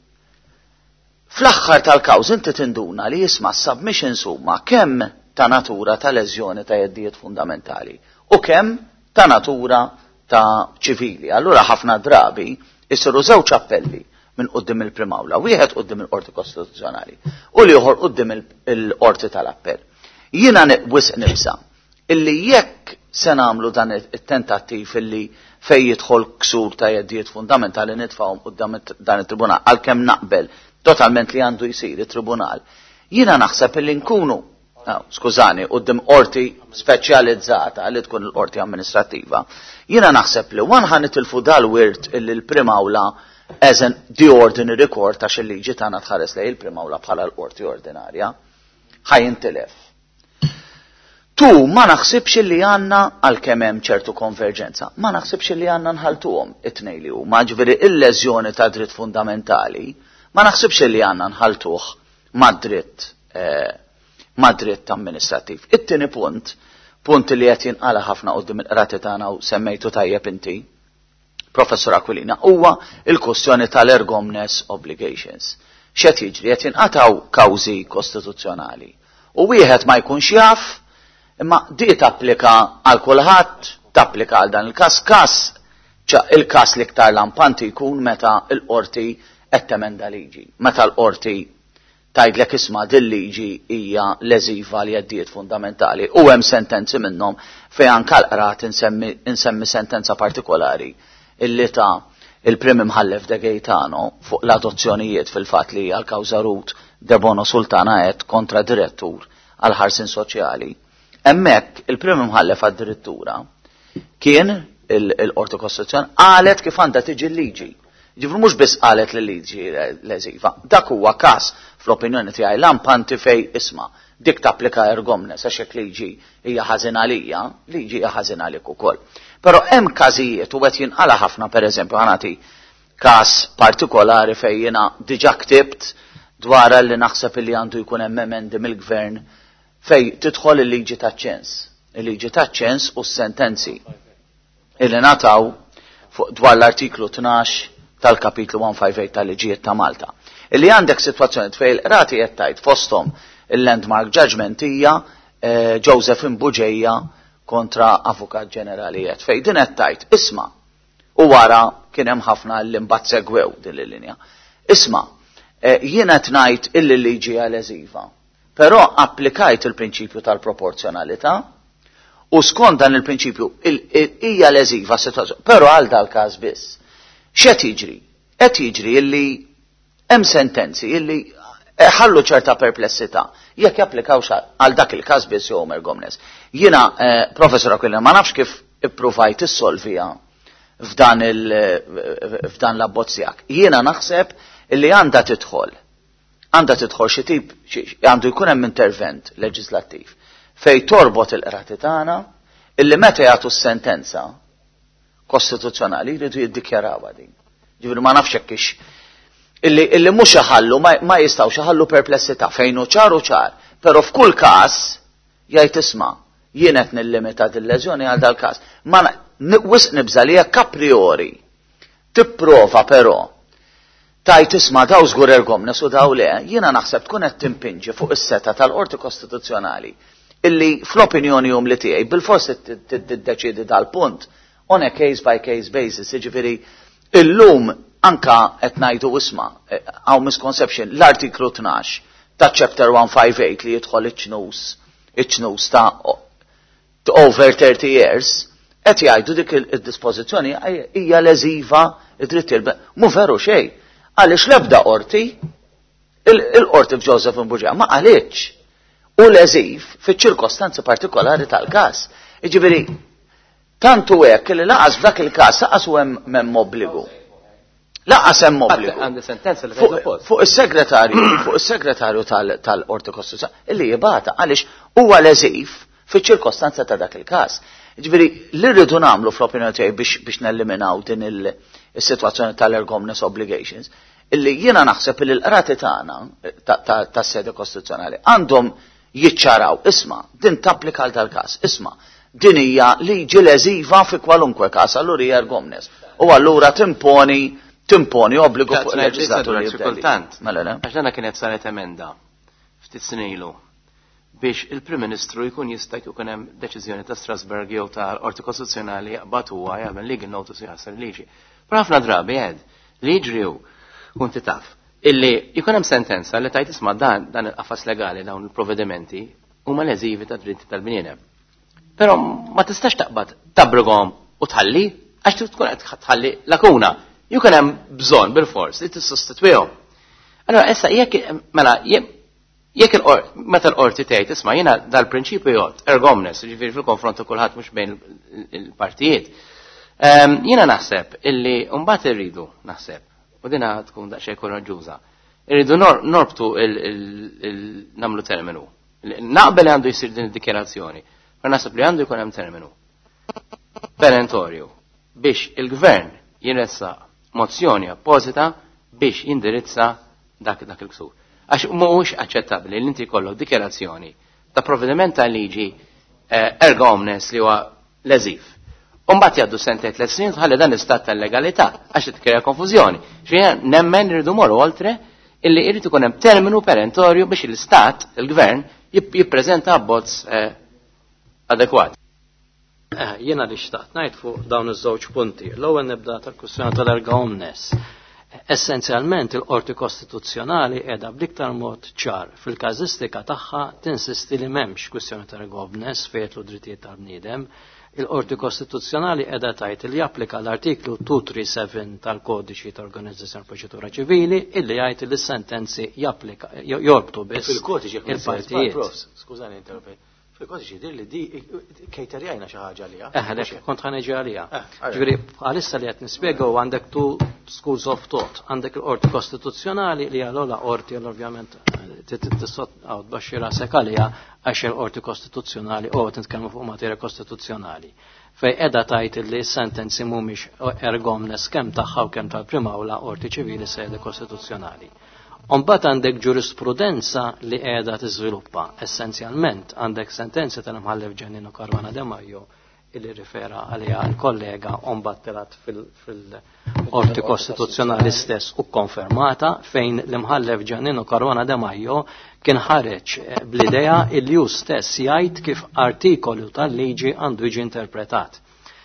fl-aħħar tal-kawż inti tinduna li jisma' submission summa kemm ta' natura ta' leżjoni ta' jeddijiet fundamentali u kemm ta' natura ta' ċivili. Allura ħafna drabi jisiru żewġ appelli minn qudiem il-Primawla, wieħed qudiem il-Qorti Kostituzzjonali u l-ieħor qudiem il-Qorti tal-Appell. Jiena wisq nibsa illi jekk se nagħmlu dan it-tentattiv illi fejn jidħol ksur ta' jeddijiet fundamentali nitfgħuhom qudiem dan it-tribunal għalkemm naqbel totalment li għandu jsir it-tribunal. Jiena naħseb illi nkunu No, skużani, qudiem qorti speċjalizzata li tkun l-qorti amministrattiva. Jiena naħseb li wan ħan nitilfu dal-wirt illi l-Primawla as an the ordinary court għax il-liġi tagħna tħares lej il-Primawla bħala l-qorti ordinarja ħajintilef. Tu ma naħsibx li għandna għalkemm hemm ċertu konverġenza, ma naħsibx li għandna nħaltuhom it-tnejn li huma ġifieri il-leżjoni ta' dritt fundamentali, ma naħsibx li għandna nħaltuh mad-dritt eh, ma' dritt amministrativ. It-tieni punt, punt li qed jinqala ħafna qudiem il-qrati tagħna u semmejtu tajjeb inti, Professor Aquilina, huwa il-kwestjoni tal-ergomness obligations. X'qed jiġri qed jinqataw kawżi kostituzzjonali. U wieħed ma jkunx jaf, imma di tapplika għal kulħadd, tapplika għal dan il-każ, każ il-każ l-iktar lampanti jkun meta l-qorti qed temenda liġi. Meta l-qorti tajdlek isma' dil-liġi hija leżiva li jeddijiet fundamentali u hemm sentenzi minnhom fejn anke l-qrat insemmi, insemmi sentenza partikolari illi ta' il-Prim Imħallef De Gaetano fuq l-adozzjonijiet fil-fatt li hija l-kawża Ruth De Bono Sultana qed kontra direttur għal ħarsin soċjali. Hemmhekk il-Prim Imħallef għad-direttura kien il-Qorti Kostituzzjonali qalet kif għandha tiġi l-liġi. Ġifru mhux biss qalet li liġi leżiva. Dak huwa każ fl-opinjoni tiegħi lampanti fej isma' dik tapplika ergomnes għax hekk liġi hija ħażin għalija, liġi hija ħażin għalik ukoll. Però hemm każijiet u qed jinqala ħafna pereżempju ħanati każ partikolari fejn jiena diġà ktibt dwar li naħseb li għandu jkun hemm emendi mill-gvern fej tidħol il-liġi taċ-ċens. Il-liġi taċ-ċens u s-sentenzi illi nataw dwar l-artiklu tnax tal-kapitlu centocinquantotto tal-liġijiet ta' Malta. Illi għandek situazzjoni tfejl rati qed tgħid fosthom il-landmark judgment hija eh, Joseph Imbuġejja kontra Avukat Ġenerali qed fejn din qed tgħid isma' u wara kien hemm ħafna li mbagħad segwew din il-linja. Isma' eh, jien qed ngħid illi liġi hija leżiva, però applikajt il-prinċipju tal-proporzjonalità u skont dan il-prinċipju hija leżiva situazzjoni, però għal dal-każ biss. X'qed jiġri? Qed jiġri illi hemm sentenzi illi ħallu ċerta perplessità jekk japplikawx għal dak il-każ biss jew ergomnes. Jiena eh, Professor Aquilina ma nafx kif ippruvajt issolvija f'dan il f'dan l-abbozz tiegħek. Jiena naħseb illi għandha tidħol. Għandha tidħol xi tip għandu jkun hemm intervent leġislattiv fejn torbot il-qrati tagħna illi meta jagħtu s-sentenza kostituzzjonali jridu jiddikjarawha din. Ġifieri ma nafx hekk ix illi illi mhux iħallu ma, ma jistgħux iħallu perplessità fejn hu ċar u ċar, però f'kull każ jgħid isma' jien qed nillimita dil-leżjoni għal dal-każ. Ma wisq nibża li jekk a priori tipprova però tajt isma' daw żgur ergomnes u daw le, jiena naħseb tkun qed timpinġi fuq is-seta tal-Qorti Kostituzzjonali illi fl-opinjoni hum li tiegħi bil-forsi tiddeċiedi dal-punt on a case by case basis, jiġifieri illum anka qed ngħidu isma' hawn misconception l-artiklu tnax ta' chapter centocinquantotto li jidħol iċ-ċnus iċ-ċnus ta' over thirty years qed jgħidu dik id-dispożizzjoni hija leżiva id-dritt mu veru xejn. Għaliex l-ebda qorti il-qorti f'Joseph Mbuġa ma qalitx u leżiv fiċ-ċirkostanzi partikolari tal-każ. Jiġifieri tantu hekk li laqas f'dak il-każ laqas u hemm obbligu. Laqas hemm obbligu. Għandi sentenza li tgħidu post. Fuq is-segretarju, fuq is-segretarju tal-Qorti Kostituzzjonali illi jibata għaliex huwa leżiv fiċ-ċirkostanza ta' dak il-każ. Jiġifieri li rridu nagħmlu fl-opinjoni tiegħi biex biex neliminaw din is-sitwazzjoni tal-ergomness obligations illi jiena naħseb li l-qrati tagħna tas-sede kostituzzjonali għandhom jiċċaraw isma' din tapplika għal tal-każ, isma' din hija liġi leżiva fi kwalunkwe każ allura hija ergomness. U allura timponi timponi obbligu fuq il-leġislatur kultant. Għax dana kienet saret emenda ftit snilu biex il-Prim Ministru jkun jista' jkun hemm deċiżjoni ta' Strasburg jew ta' Qorti Kostituzzjonali jaqbad huwa jagħmel legal notice jaħsar liġi. Però ħafna drabi għed li jiġri hu kunti taf illi jkun hemm sentenza li tajt isma' dan dan il-qafas legali dawn il-provvedimenti huma leżivi ta' dritti tal-bniedem. Però ma tistax taqbad tabrogom u tħalli għax tkun qed tħalli lakuna. Jkun hemm bżonn bil-fors li tissostitwihom. Allora issa jekk mela jekk meta l-qorti tgħid isma' jiena dal-prinċipju jgħod ergomness, jiġifieri fil-konfront kulħadd mhux bejn il-partijiet. Jiena naħseb illi mbagħad irridu naħseb u dina tkun daqsxejn koraġġuża. Irridu norbtu nagħmlu terminu. Naqbel għandu jsir din id-dikjerazzjoni. Ma naħseb li għandu jkun hemm terminu perentorju biex il-gvern jinressa mozzjoni apposita biex jindirizza dak dak il-ksur. Għax mhuwiex aċċettabbli li inti jkollok dikjerazzjoni ta' provvediment ta' liġi erga omnes li huwa leżiv. Umbagħad jgħaddu sentejn tliet snin tħalli dan l-istat tal-legalità għax titkrea konfużjoni. Xejn nemmen irridu morru oltre illi jrid ikun hemm terminu perentorju biex l-istat, il-gvern, jippreżenta abbozz adekwat. Jiena li xtaqt ngħid fuq dawn iż-żewġ punti. L-ewwel nibda tal-kwistjoni tal-erga omnes. Essenzjalment il-Qorti Kostituzzjonali qiegħda b'iktar mod ċar fil-każistika tagħha tinsisti li m'hemmx kwistjoni ta' erga omnes fejn jitlu drittijiet tal-bniedem. Il-Qorti Kostituzzjonali qiegħda tgħid li japplika l-artiklu two-three-seven tal-Kodiċi ta' Organizzazzjoni Proċedura Ċivili illi jgħid li s-sentenzi japplika jorbtu biss il-partijiet. Skużani interrompi. Fil-kodiċi dir li di kejterjajna xi ħaġa għalija. Eħ, kont ħaneġi għalija. Ġifieri bħalissa li qed nispjegaw għandek two schools of thought. Għandek il-Qorti Kostituzzjonali li għal-ola qorti għal ovvjament tissot għawd baxxi rasek għalija għax il-Qorti Kostituzzjonali u għet nitkellmu fuq materja kostituzzjonali. Fej edha tajt li sentenzi mhumiex erga omnes kemm tagħha u kemm tal-prima u la qorti ċivili sede kostituzzjonali. Umbat għandek ġurisprudenza li qiegħda tiżviluppa. Essenzjalment għandek sentenza tal-imħallef Giannino Caruana De Maio illi rifera għalija l-kollega umbat telat fil-Qorti Kostituzzjonali stess u konfermata fejn l-imħallef Giannino Caruana De Maio kien ħareġ bl-idea illi hu stess jgħid kif artikolu tal-liġi għandu jiġi interpretat.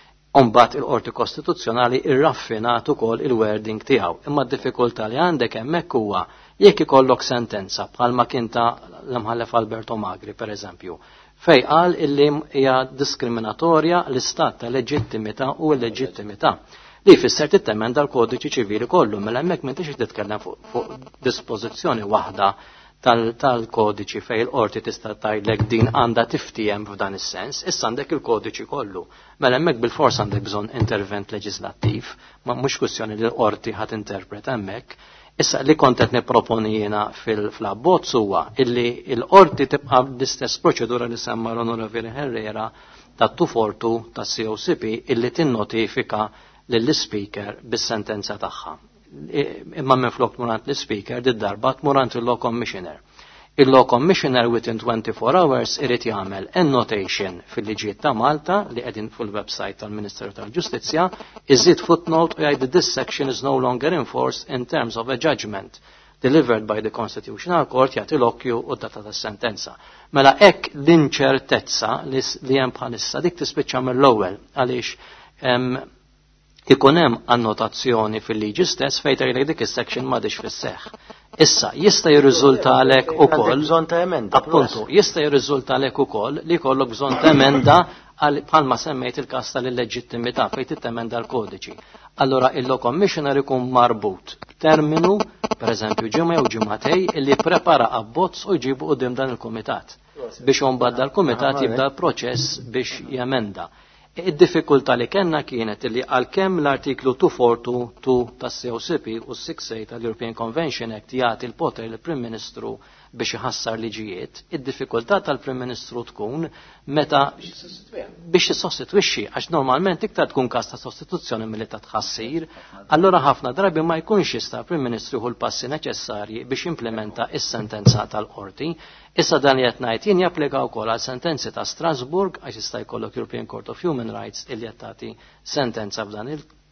Umbat il-Qorti Kostituzzjonali irraffinat ukoll il-wording tiegħu. Imma d-diffikultà li għandek hemmhekk huwa jekk ikollok sentenza bħalma kien ta' l-imħallef Alberto Magri pereżempju, fej qal illi hija diskriminatorja l-istat ta' leġittimità u l-leġittimità. Li fisser tittemenda l-Kodiċi Ċivili kollu, mela hemmhekk m'intix titkellem fuq dispożizzjoni waħda tal-kodiċi fej il-qorti tista' tgħidlek din għandha tiftijem f'dan is-sens, issa għandek il-kodiċi kollu. Mela hemmhekk bil-fors għandek bżonn intervent leġislattiv, ma mhux kwestjoni li l-qorti ħadd interpreta hemmhekk. Issa li kont qed nipproponi jiena fil-abbozz huwa illi l-qorti tibqa' l-istess proċedura li semma l-Onorevoli Herrera tat-tufortu tas-C O C P illi tinnotifika lill-Speaker bis-sentenza tagħha. Imma minn flok murant l-Speaker did-darba murant il-Law Commissioner. Il-Law Commissioner within twenty-four hours irid jagħmel annotation fil-liġijiet ta' Malta li qegħdin fil-website tal-Ministeru tal-Ġustizzja, iżid footnote u jgħid this section is no longer in force in terms of a judgment delivered by the Constitutional Court jagħti l-okju u data tas-sentenza. Mela hekk l-inċertezza li hemm bħalissa dik tispiċċa mill-ewwel għaliex ikun hemm annotazzjoni fil-liġi stess fejn tgħidlek dik is-section m'għadix fis-seħħ. Issa jista' jirriżulta għalek ukoll bżonn ta' emenda. Appuntu, jista' jirriżulta għalek ukoll li jkollok bżonn ta' emenda bħalma semmejt il-każ tal-illeġittimità fejn tittemenda l-kodiċi. Allora il-law commissioner ikun marbut terminu, pereżempju ġimgħa jew ġimgħatej, illi prepara abbozz u jġibu qudiem dan il-kumitat biex imbagħad dal-kumitat jibda l-proċess biex jemenda. Id-diffikultà li kellna kienet li għalkemm l-artiklu duecentoforty-two tas-C O C P u six A tal-European Convention Act jagħti l-poter lill-Prim Ministru biex iħassar liġijiet, id-diffikultà tal-Prim Ministru tkun meta biex jissostitwixxi għax normalment iktar tkun każ ta' sostituzzjoni milli ta' tħassir, allura ħafna drabi ma jkunx jista' Prim Ministru jieħu l-passi neċessarji biex implementa is-sentenza tal-qorti. Issa dan li qed ngħid jien japplika wkoll għal sentenzi ta' Strasbourg għax jista' jkollok European Court of Human Rights illi qed tagħti sentenza f'dan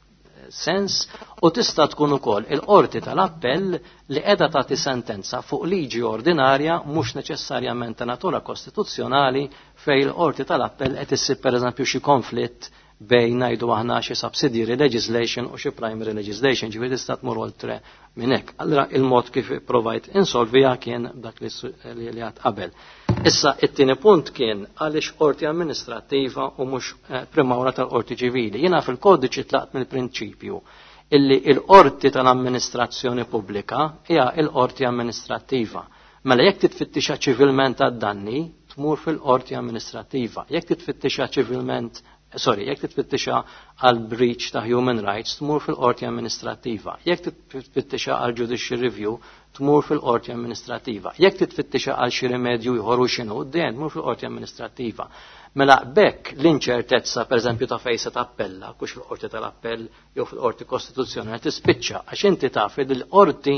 il-sens u tista' tkun ukoll il-qorti tal-appell li qiegħda tagħti sentenza fuq liġi ordinarja mhux neċessarjament ta' natura kostituzzjonali fejn il-qorti tal-appell qed issib pereżempju xi konflitt bejn ngħidu aħna xi subsidiary legislation u xi primary legislation, ġifieri tista' tmur oltre minn hekk. Allura il-mod kif provajt insolvija kien dak li li għad qabel. Issa it-tieni punt kien għaliex qorti amministrattiva u mhux primawra tal-qorti ċivili. Jiena fil-kodiċi tlaqt mill-prinċipju illi l-qorti tal-amministrazzjoni pubblika hija l-qorti amministrattiva. Mela jekk titfittixha ċivilment għad-danni tmur fil-qorti amministrattiva. Jekk titfittixha ċivilment Sorry, jekk titfittixa għal breach ta' human rights tmur fil-qorti amministrattiva. Jekk titfittixa għal judicial review tmur fil-qorti amministrattiva. Jekk titfittixa għal xi rimedju jħorru x'inhu dejjem tmur fil-qorti amministrattiva. Mela bekk l-inċertezza pereżempju ta' fejn se tappella, kux fil-qorti tal-appell jew fil-qorti kostituzzjonali tispiċċa għax inti taf li l-qorti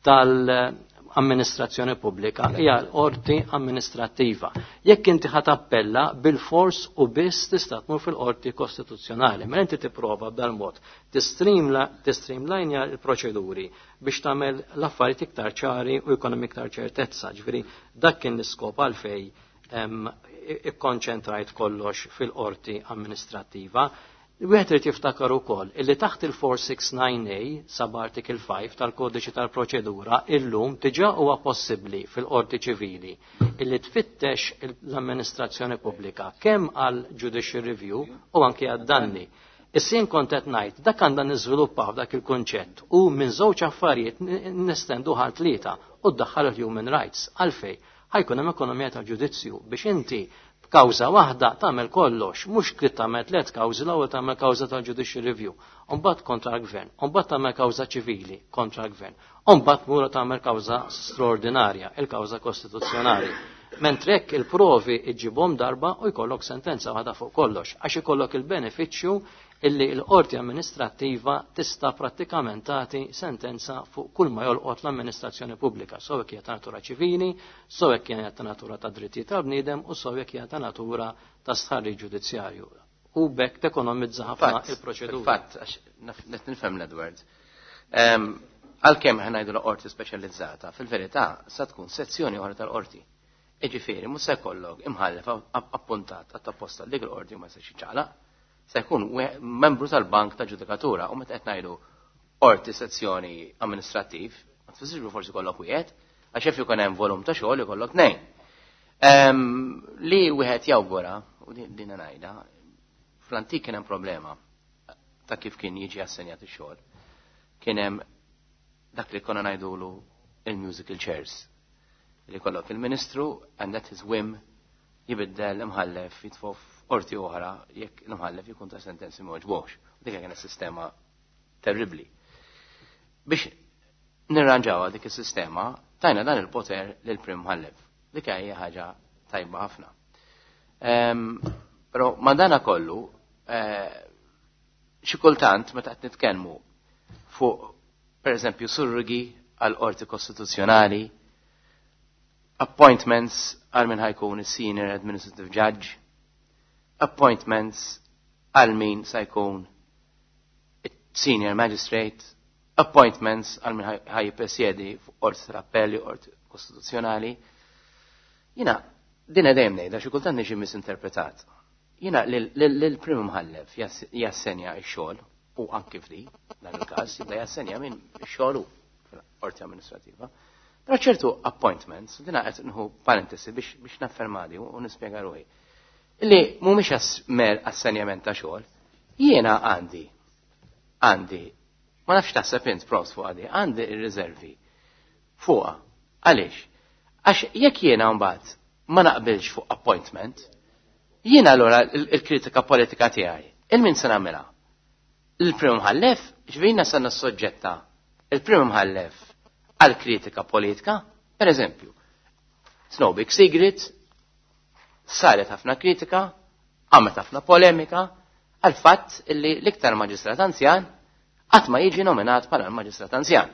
tal- amministrazzjoni pubblika hija l-qorti amministrattiva. Jekk inti ħat appella bil-fors u biss tista' tmur fil-qorti kostituzzjonali. Mela inti tipprova b'dal mod tistreamlinja l-proċeduri biex tagħmel l-affarijiet iktar ċari u jkun hemm iktar ċertezza. Ġifieri dak kien l-iskop għalfejn ikkonċentrajt kollox fil-qorti amministrattiva. Wieħed irid jiftakar ukoll illi taħt il-four sixty-nine A sab article five tal-Kodiċi tal-Proċedura illum diġà huwa possibbli fil-qorti ċivili illi tfittex l-amministrazzjoni pubblika kemm għal judicial review u anke għad-danni. Is-sien kont qed ngħid dak għandna niżviluppaw dak il-kunċett u minn żewġ affarijiet nestendu ħal tlieta u ddaħħal il-human rights għalfejn ħajkun hemm ekonomija tal-ġudizzju biex inti b'kawża waħda tagħmel kollox, mhux trid tagħmel tliet kawżi l-ewwel tagħmel kawża tal-judicial review, u mbagħad kontra l-gvern, u mbagħad tagħmel kawża ċivili kontra l-gvern, u mbagħad tmur tagħmel kawża straordinarja, il-kawża kostituzzjonali. Mentre hekk il-provi iġibhom darba u jkollok sentenza waħda fuq kollox, għax ikollok il-benefiċċju illi l-qorti amministrattiva tista' prattikament tagħti sentenza fuq kull ma jolqot l-amministrazzjoni pubblika, sew hekk hija ta' natura ċivili, sew hekk hija ta' natura ta' drittijiet tal-bniedem u sew hekk hija ta' natura ta' stħarriġ ġudizzjarju. U bekk tekonomizza ħafna il-proċedura. Fatt, għax nifhem l-Edward. Għalkemm ħa ngħidu l-qorti speċjalizzata, fil-verità sa tkun sezzjoni oħra tal-qorti. Iġifieri mhux se jkollok imħallef appuntat għat-apposta dik il-qorti u ma se ċiċċaqlaq. Se jkun membru tal-bank ta' ġudikatura u meta qed ngħidu qorti sezzjoni amministrattiv, ma tfissirx forsi kollok wieħed, għax jekk ikun hemm volum ta' xogħol ikollok tnejn. Li wieħed jawgura, u din ngħidha, fl-antik kien hemm problema ta' kif kien jiġi assenjat ix-xogħol. Kien hemm dak li konna ngħidulu il-musical chairs. Li kollok il-Ministru and at his whim jibiddel imħallef jitfof qorti oħra jekk l-imħallef jkun ta' sentenzi ma ġbux. Dik kienet sistema terribli. Biex nirranġawha dik is-sistema, tajna dan il-poter lil prim mħallef. Dik hija ħaġa tajba ħafna. Però ma dana kollu xi kultant meta qed nitkellmu fuq pereżempju surrogi għal qorti kostituzzjonali, appointments għal min ħajkun is-senior administrative judge, appointments għal min sa jkun senior magistrate, appointments għal min ħaj presjedi fuq qorti tal-appelli, qorti kostituzzjonali. Jina, din dejjem ngħidha xi kultant niġi misinterpretat. Jina lill-prim mħallef jassenja x-xogħol u anke f'di dan il-każ jibda jassenja minn x-xogħol fil-qorti amministrativa. Però ċertu appointments, dina qed nħu parentesi biex biex naffermadi u nispjega ruħi. li mhumiex mer assenjament ta' xogħol. Jiena għandi għandi ma nafx taħseb int prost fuq għadi, għandi ir-riservi fuqha. Għaliex? Għax jekk jiena mbagħad ma naqbilx fuq appointment, jiena allura il-kritika politika tiegħi, il-min se nagħmilha? Il-prim mħallef, ġvina sa nassoġġetta il-prim mħallef għal-kritika politika, per eżempju, it's no big secret, saret ħafna kritika, għamet ħafna polemika, għal-fatt illi l-iktar maġistrat anzjan qatt ma jiġi nominat bħala l-maġistrat anzjan.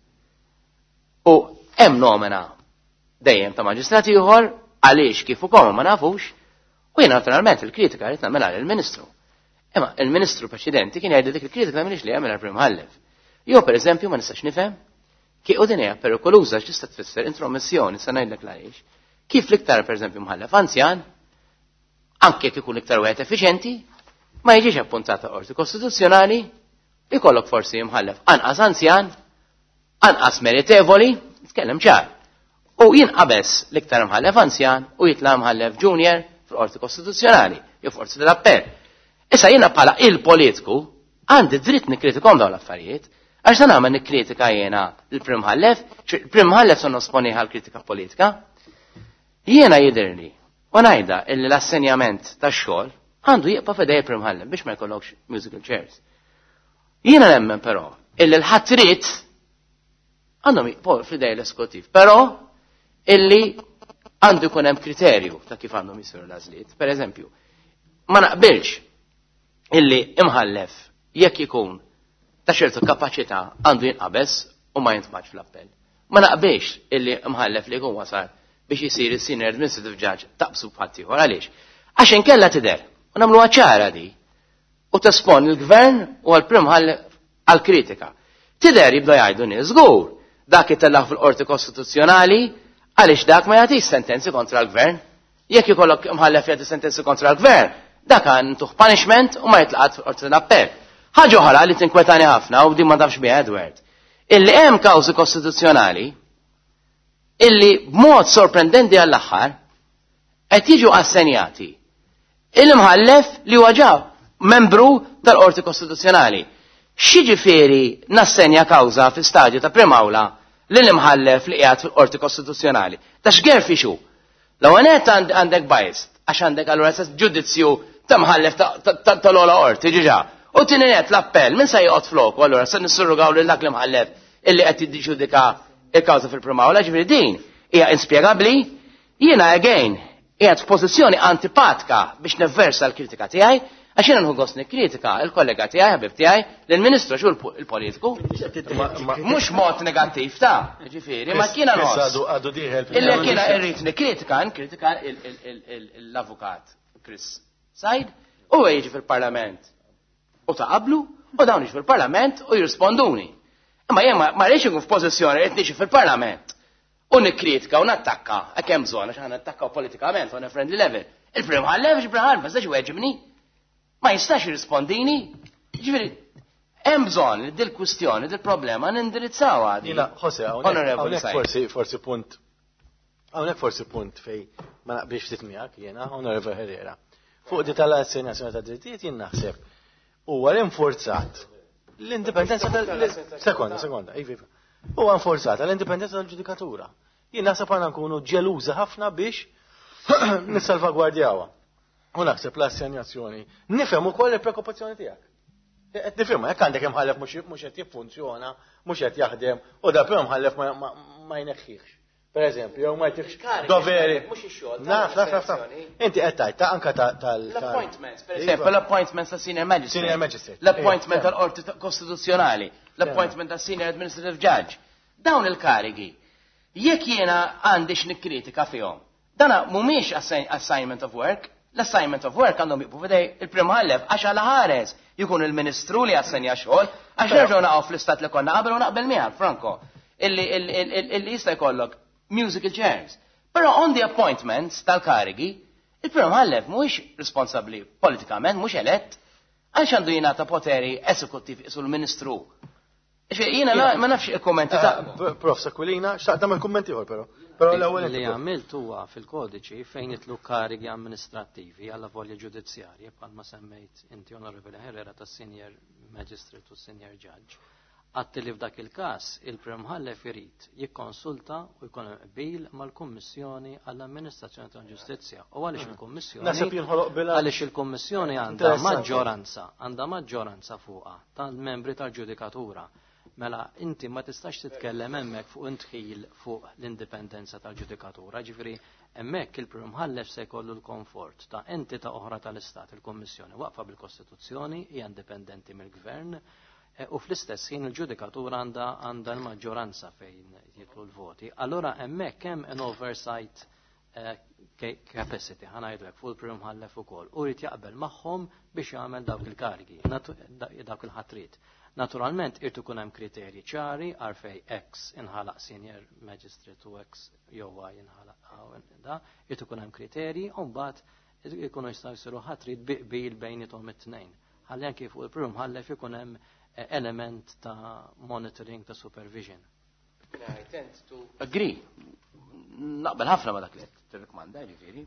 U hemm nomina dejjem ta' maġistrat ieħor għaliex kif ukoll ma nafux, u jien naturalment il-kritika rrid nagħmilha lill-Ministru. Imma il-Ministru preċedenti kien jgħid dik il-kritika m'iniex li jagħmilha l-Prim Mħallef. Jew pereżempju ma nistax nifhem kieku din hija perikoluża x'tista' tfisser intromissjoni sa ngħidlek għaliex. Kif l-iktar pereżempju mħallef anzjan, anke kif ikun iktar wieħed effiċjenti, ma jiġix appuntata qorti kostituzzjonali, ikollok forsi mħallef anqas anzjan, anqas meritevoli, nitkellem ċar. U jinqabes l-iktar mħallef anzjan u jitla' mħallef junior fil-qorti kostituzzjonali, jew forsi l-appell. Issa jiena bħala il-politiku għandi dritt nikkritikom dawn l-affarijiet, għax dan għamel nikkritika jiena l-Prim Mħallef, il-Prim Mħallef son nosponi għal-kritika politika. Jiena jidirli, u ngħidha illi l-assenjament tax-xogħol għandu jibqa' f'idej il-Prim Mħallef biex ma jkollokx musical chairs. Jiena nemmen però illi l-ħatriet għandhom jibqgħu f'idej l-esekutiv, però illi għandu jkun hemm kriterju ta' kif għandhom jisiru l-għażliet. Per eżempju, ma naqbilx illi imħallef jekk ikun ta' ċertu kapaċità għandu jinqabes u ma jintbaċ fl-appell. Ma naqbilx illi imħallef li jkun wasal biex jisir is-senior administrative judge taqbsu bħadd ieħor għaliex. Għax inkella tidher u nagħmluha ċara di u tespon il-gvern u għall-prim mħallef għall-kritika. Tidher jibda jgħidu nies żgur dak itellaħ fil-qorti kostituzzjonali għaliex dak ma jagħtix sentenzi kontra l-gvern. Jekk ikollok imħallef jagħti sentenzi kontra l-gvern, dak għan tuħ punishment u ma jitlaqat fil-qorti tal-appell. Ħaġa oħra li tinkwetani ħafna u din ma tafx biha Edward. Illi hemm kawżi kostituzzjonali illi b'mod sorprendenti għall-aħħar qed jiġu assenjati il-mħallef li huwa ġa membru tal-Qorti Kostituzzjonali. X'jiġifieri nassenja kawża fi stadju ta' prim awla lill-imħallef li qiegħed fil-Qorti Kostituzzjonali? Ta' x'ger fixu? L-ewwel għandek biased għax għandek allura ġudizzju ta' mħallef tal-ola qorti ġiġa. U tininet l-appell, min sa jgħod flok, u allura se nissurrugaw lil dak li mħallef illi qed jiddiġudika il-kawża fil-prim awla, ġifieri din hija inspjegabbli. Jiena again qiegħed f'pożizzjoni antipatika biex nevversa l-kritika tiegħi għax jiena nħu gost nikkritika l-kollega tiegħi, ħabib tiegħi, lill-Ministru xu l-politiku. Mhux mod negattiv ta' ġifieri, ma kiena nħoss. Illi kiena irrid nikkritika, nkritika l-avukat Chris Said u jiġi fil-Parlament. U ta' qablu, u dawn jiġi fil-Parlament u jirrisponduni. Imma jien ma rridx ikun f'pożizzjoni qed niġi fil-Parlament u nikkritika u nattakka, hekk hemm bżonn għax aħna nattakkaw politikament on a friendly level. Il-prim ħallef il-prim ħallef ma jistax iweġibni. Ma jistax jirrispondini. Ġifieri hemm bżonn li dil-kwistjoni, dil-problema nindirizzawha għadi. Jiena Ħose, hawnhekk forsi forsi punt hawnhekk forsi punt fej ma naqbilx ftit miegħek jiena Onorevole Herrera. Fuq di tal-assenjazzjoni ta' drittijiet jien naħseb huwa l-infurzat l-indipendenza tal- sekonda, sekonda, iva. Huwa infurzata l-indipendenza tal-ġudikatura. Jien naħseb għandna nkunu ġeluża ħafna biex nissalvagwardjawha. U naħseb l-assenjazzjoni nifhem ukoll il-preokkupazzjoni tiegħek. Qed nifhimha jekk għandek imħallef mhux qed jiffunzjona, mhux qed jaħdem, u da prim mħallef ma jneħħihx. Per eżempju, jew ma jtieħx doveri. Mhux ix-xogħol. Naf, naf, naf, naf. Inti qed tgħid ta' anke tal l-appointments, per esempio, l-appointments ta' senior magistrate. Senior magistrate. L-appointment tal-qorti kostituzzjonali, l-appointment ta' senior administrative judge. Dawn il-karigi, jekk jiena għandix nikkritika fihom, dana mhumiex assignment of work, l-assignment of work għandhom jibqu fidej il-prim ħallef għax għal ħares jkun il-Ministru li assenja xogħol għax nerġgħu naqgħu fl-istat li konna qabel u naqbel miegħek Franco illi jista' jkollok musical chairs. Però on the appointments tal-karigi, il-prim ħallef mhuwiex responsabbli politikament, mhux elett, għax għandu jingħata poteri esekuttiv isu l-Ministru Jiena ma nafx il-kommenti ta' Prof Sakwilina, xtaqt tagħmel kummenti ieħor però. Però l-ewwel li għamilt huwa fil-kodiċi fejn jitlu karigi amministrattivi għalla volja ġudizzjarji bħalma semmejt inti Onorevoli Herrera tas Senior Magistrate u Senior Judge. Għatti li f'dak il-każ il-Prim Ħallef irid jikkonsulta u jkun qbil mal-Kummissjoni għall-Amministrazzjoni tal-Ġustizzja. U għaliex il-Kummissjoni għaliex il-Kummissjoni għandha maġġoranza, għandha maġġoranza fuqha tal-membri tal-Ġudikatura. Mela, inti ma tistax titkellem hemmhekk fuq intħil fuq l-indipendenza tal-ġudikatura, ġifieri hemmhekk il-Prim Ħallef se jkollu l-komfort ta' entità oħra tal-Istat, il-Kummissjoni waqfa bil-Kostituzzjoni, hija indipendenti mill-Gvern, u fl-istess ħin il-ġudikatura għandha għandha l-maġġoranza fejn jitlu l-voti. Allura hemmhekk hemm an oversight capacity ħanajdlek fuq il-Prim Ħallef ukoll u jrid jaqbel magħhom biex jagħmel dawk il-karigi, dawk il-ħatriet. Naturalment irtu kun hemm kriterji ċari għarfej X inħalaq senior magistrate u X jew Y inħalaq da, irtu kun hemm kriterji u mbagħad ikunu jistgħu jsiru ħatrid biqbil bejnietom it-tnejn. Ħalli anke fuq il-Prim Ħallef ikun hemm element ta' monitoring ta' supervision. I tend to agree. Naqbel ħafna ma dak li tirrakkomanda ġifieri.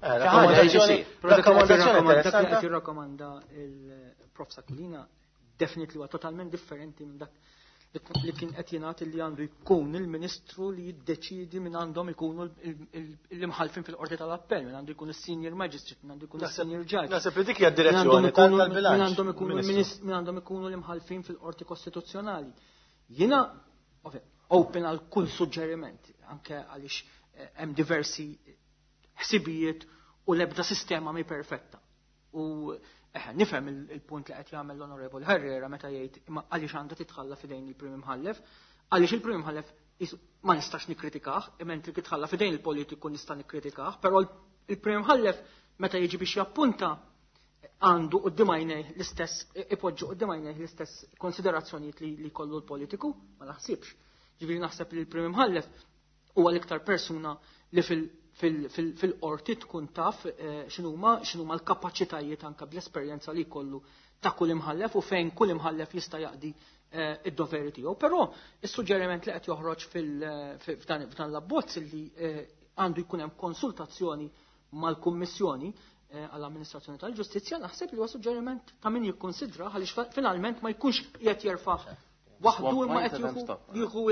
Rakkomandazzjoni tirrakkomanda il-Prof Sakwilina definitely huwa totalment differenti minn dak li kien qed jingħad li għandu jkun il-Ministru li jiddeċiedi minn għandhom ikunu l-imħalfin fil-Qorti tal-Appell, minn għandu jkun is-Senior Magistrate, minn għandu jkun is-Senior Judge. Naħseb li dik hija d-direzzjoni tal-bilanċ. Minn għandhom ikunu l-imħalfin fil-Qorti Kostituzzjonali. Jiena open għal kull suġġerimenti, anke għaliex hemm diversi ħsibijiet u l-ebda sistema mi perfetta. U Eh, nifhem il-punt li qed jagħmel l-Onorevoli Herrera meta jgħid imma għaliex għandha titħalla f'idejn il-Prim Imħallef, għaliex il-Prim Imħallef ma nistax nikkritikah, imma inti titħalla f'idejn il-politiku nista' nikkritikah, però il-Prim Imħallef meta jiġi biex jappunta għandu quddiem għajnejh l-istess ipoġġu quddiem għajnejh l-istess konsiderazzjonijiet li jkollu l-politiku, ma naħsibx. Ġifieri naħseb li l-Prim Imħallef huwa l-iktar persuna li fil- fil-qorti tkun taf x'inhuma x'inhuma l-kapaċitajiet anke bl-esperjenza li jkollu ta' kull imħallef u fejn kull imħallef jista' jaqdi id-doveri tiegħu. Però is-suġġeriment li qed joħroġ f'dan l-abbozz li għandu jkun hemm konsultazzjoni mal-Kummissjoni għall-Amministrazzjoni tal-Ġustizzja naħseb li huwa suġġeriment ta' min jikkonsidra għaliex finalment ma jkunx qiegħed jerfa' waħdu ma qed jieħu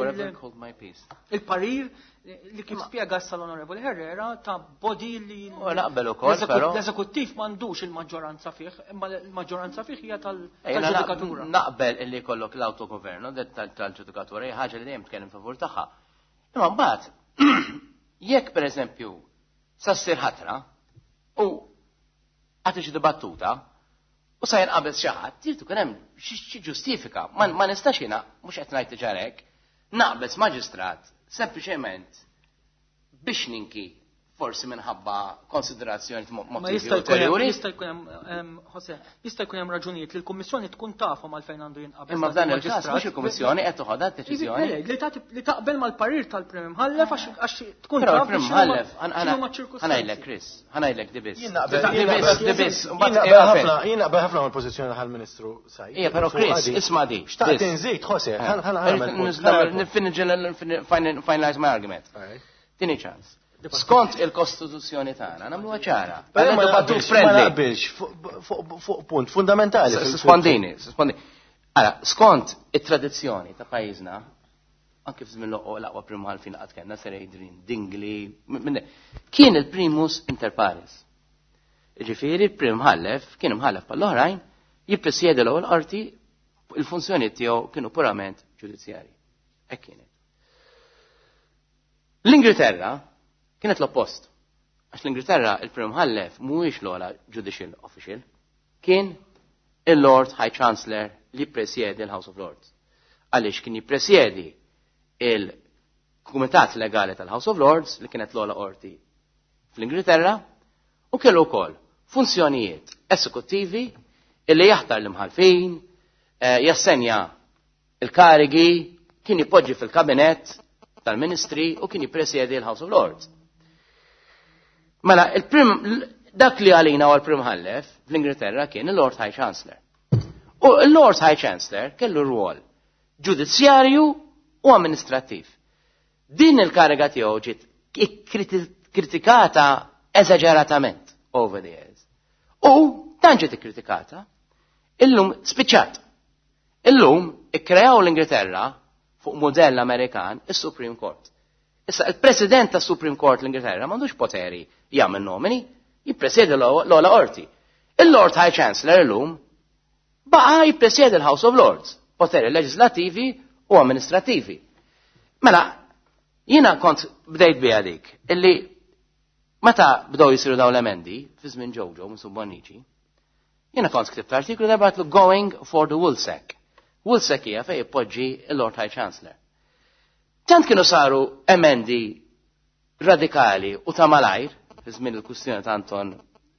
il-parir li kif spjega l-Onorevoli Herrera ta' body li naqbel ukoll però l-eżekuttiv m'għandux il-maġġoranza fih, imma l-maġġoranza fih hija tal-ġudikatura. Naqbel illi jkollok l-autogoverno tal-ġudikatura hija ħaġa li dejjem tkellem favur tagħha. Imma mbagħad jekk pereżempju sa ssir ħatra u qed tiġi dibattuta u sa jinqabel xi ħadd trid ikun hemm xi ġustifika. Ma nistax jiena mhux qed ngħid ġarek naqbel maġistrat sempliċement biex ninki forsi minħabba konsiderazzjoni motivi ulterjuri. Jista' jkun hemm Jose, jista' jkun hemm raġunijiet li l-Kummissjoni tkun tafhom għalfejn għandu jinqabel. Imma f'dan il-każ mhux il-Kummissjoni qed toħodha d-deċiżjoni. Li taqbel mal-parir tal-Prim Imħallef għax tkun taf il-Prim Imħallef ħanajlek Chris, ħanajlek dibis. Dibis, jien naqbel ħafna mal-pożizzjoni tal-Ministru Sajt. Ija, però Chris, isma' di. Xtaqt inżid Jose, finalize my argument. Tieni ċans. Skont il-Kostituzzjoni tagħna nagħmluha ċara. Però ma naqbilx fuq punt fundamentali. Spondini, spondini. Ara, skont it-tradizzjoni ta' pajjiżna, anke f'żmien l-aqwa Prim Ħalfin qatt kellna Sir Adrian Dingley, kien il-primus inter pares. Ġifieri il-Prim Ħallef kien imħallef bħall-oħrajn jippresjedi l-ewwel qorti il-funzjonijiet tiegħu kienu purament ġudizzjarji. Hekk kienet. L-Ingilterra kienet l-oppost. Għax l-Ingilterra il-Prim Ħallef mhuwiex l-ogħla judicial official, kien il-Lord High Chancellor li presjedi l-House of Lords. Għaliex kien jippresjedi il-Kumitat Legali tal-House of Lords li kienet l-ogħla qorti fl-Ingilterra u kellu wkoll funzjonijiet esekuttivi illi jaħtar l-imħalfin, jassenja il-karigi, kien jipoġġi fil-kabinet tal-Ministri u kien jippresjedi l-House of Lords. Mela, il-prim, dak li għalina u l-Prim Ħallef fl-Ingilterra kien il-Lord High Chancellor. U il-Lord High Chancellor kellu rwol ġudizzjarju u amministrattiv. Din il-kariga tiegħu ġiet kritikata eżaġeratament over the years. U dan ġiet ikkritikata, illum spiċċat. Illum ikkreaw l-Ingilterra fuq modell Amerikan is-Supreme Court. Issa il-President tas Supreme Court l-Ingilterra m'għandux poteri jagħmel nomini, jippresjedi l-ogħla qorti. Il-Lord High Chancellor illum baqa' jippresjedi l-House of Lords, poteri leġislattivi u amministrativi. Mela, jiena kont bdejt biha dik, illi meta bdew jisiru dawn l-emendi fi żmien Jojo minn Subbonici, jiena kont ktibt artiklu darbatlu Going for the Woolsack. Woolsack hija fejn jippoġġi l-Lord High Chancellor. Tant kienu saru emendi radikali u ta' malajr, fi żmien il-kustjoni ta' Anton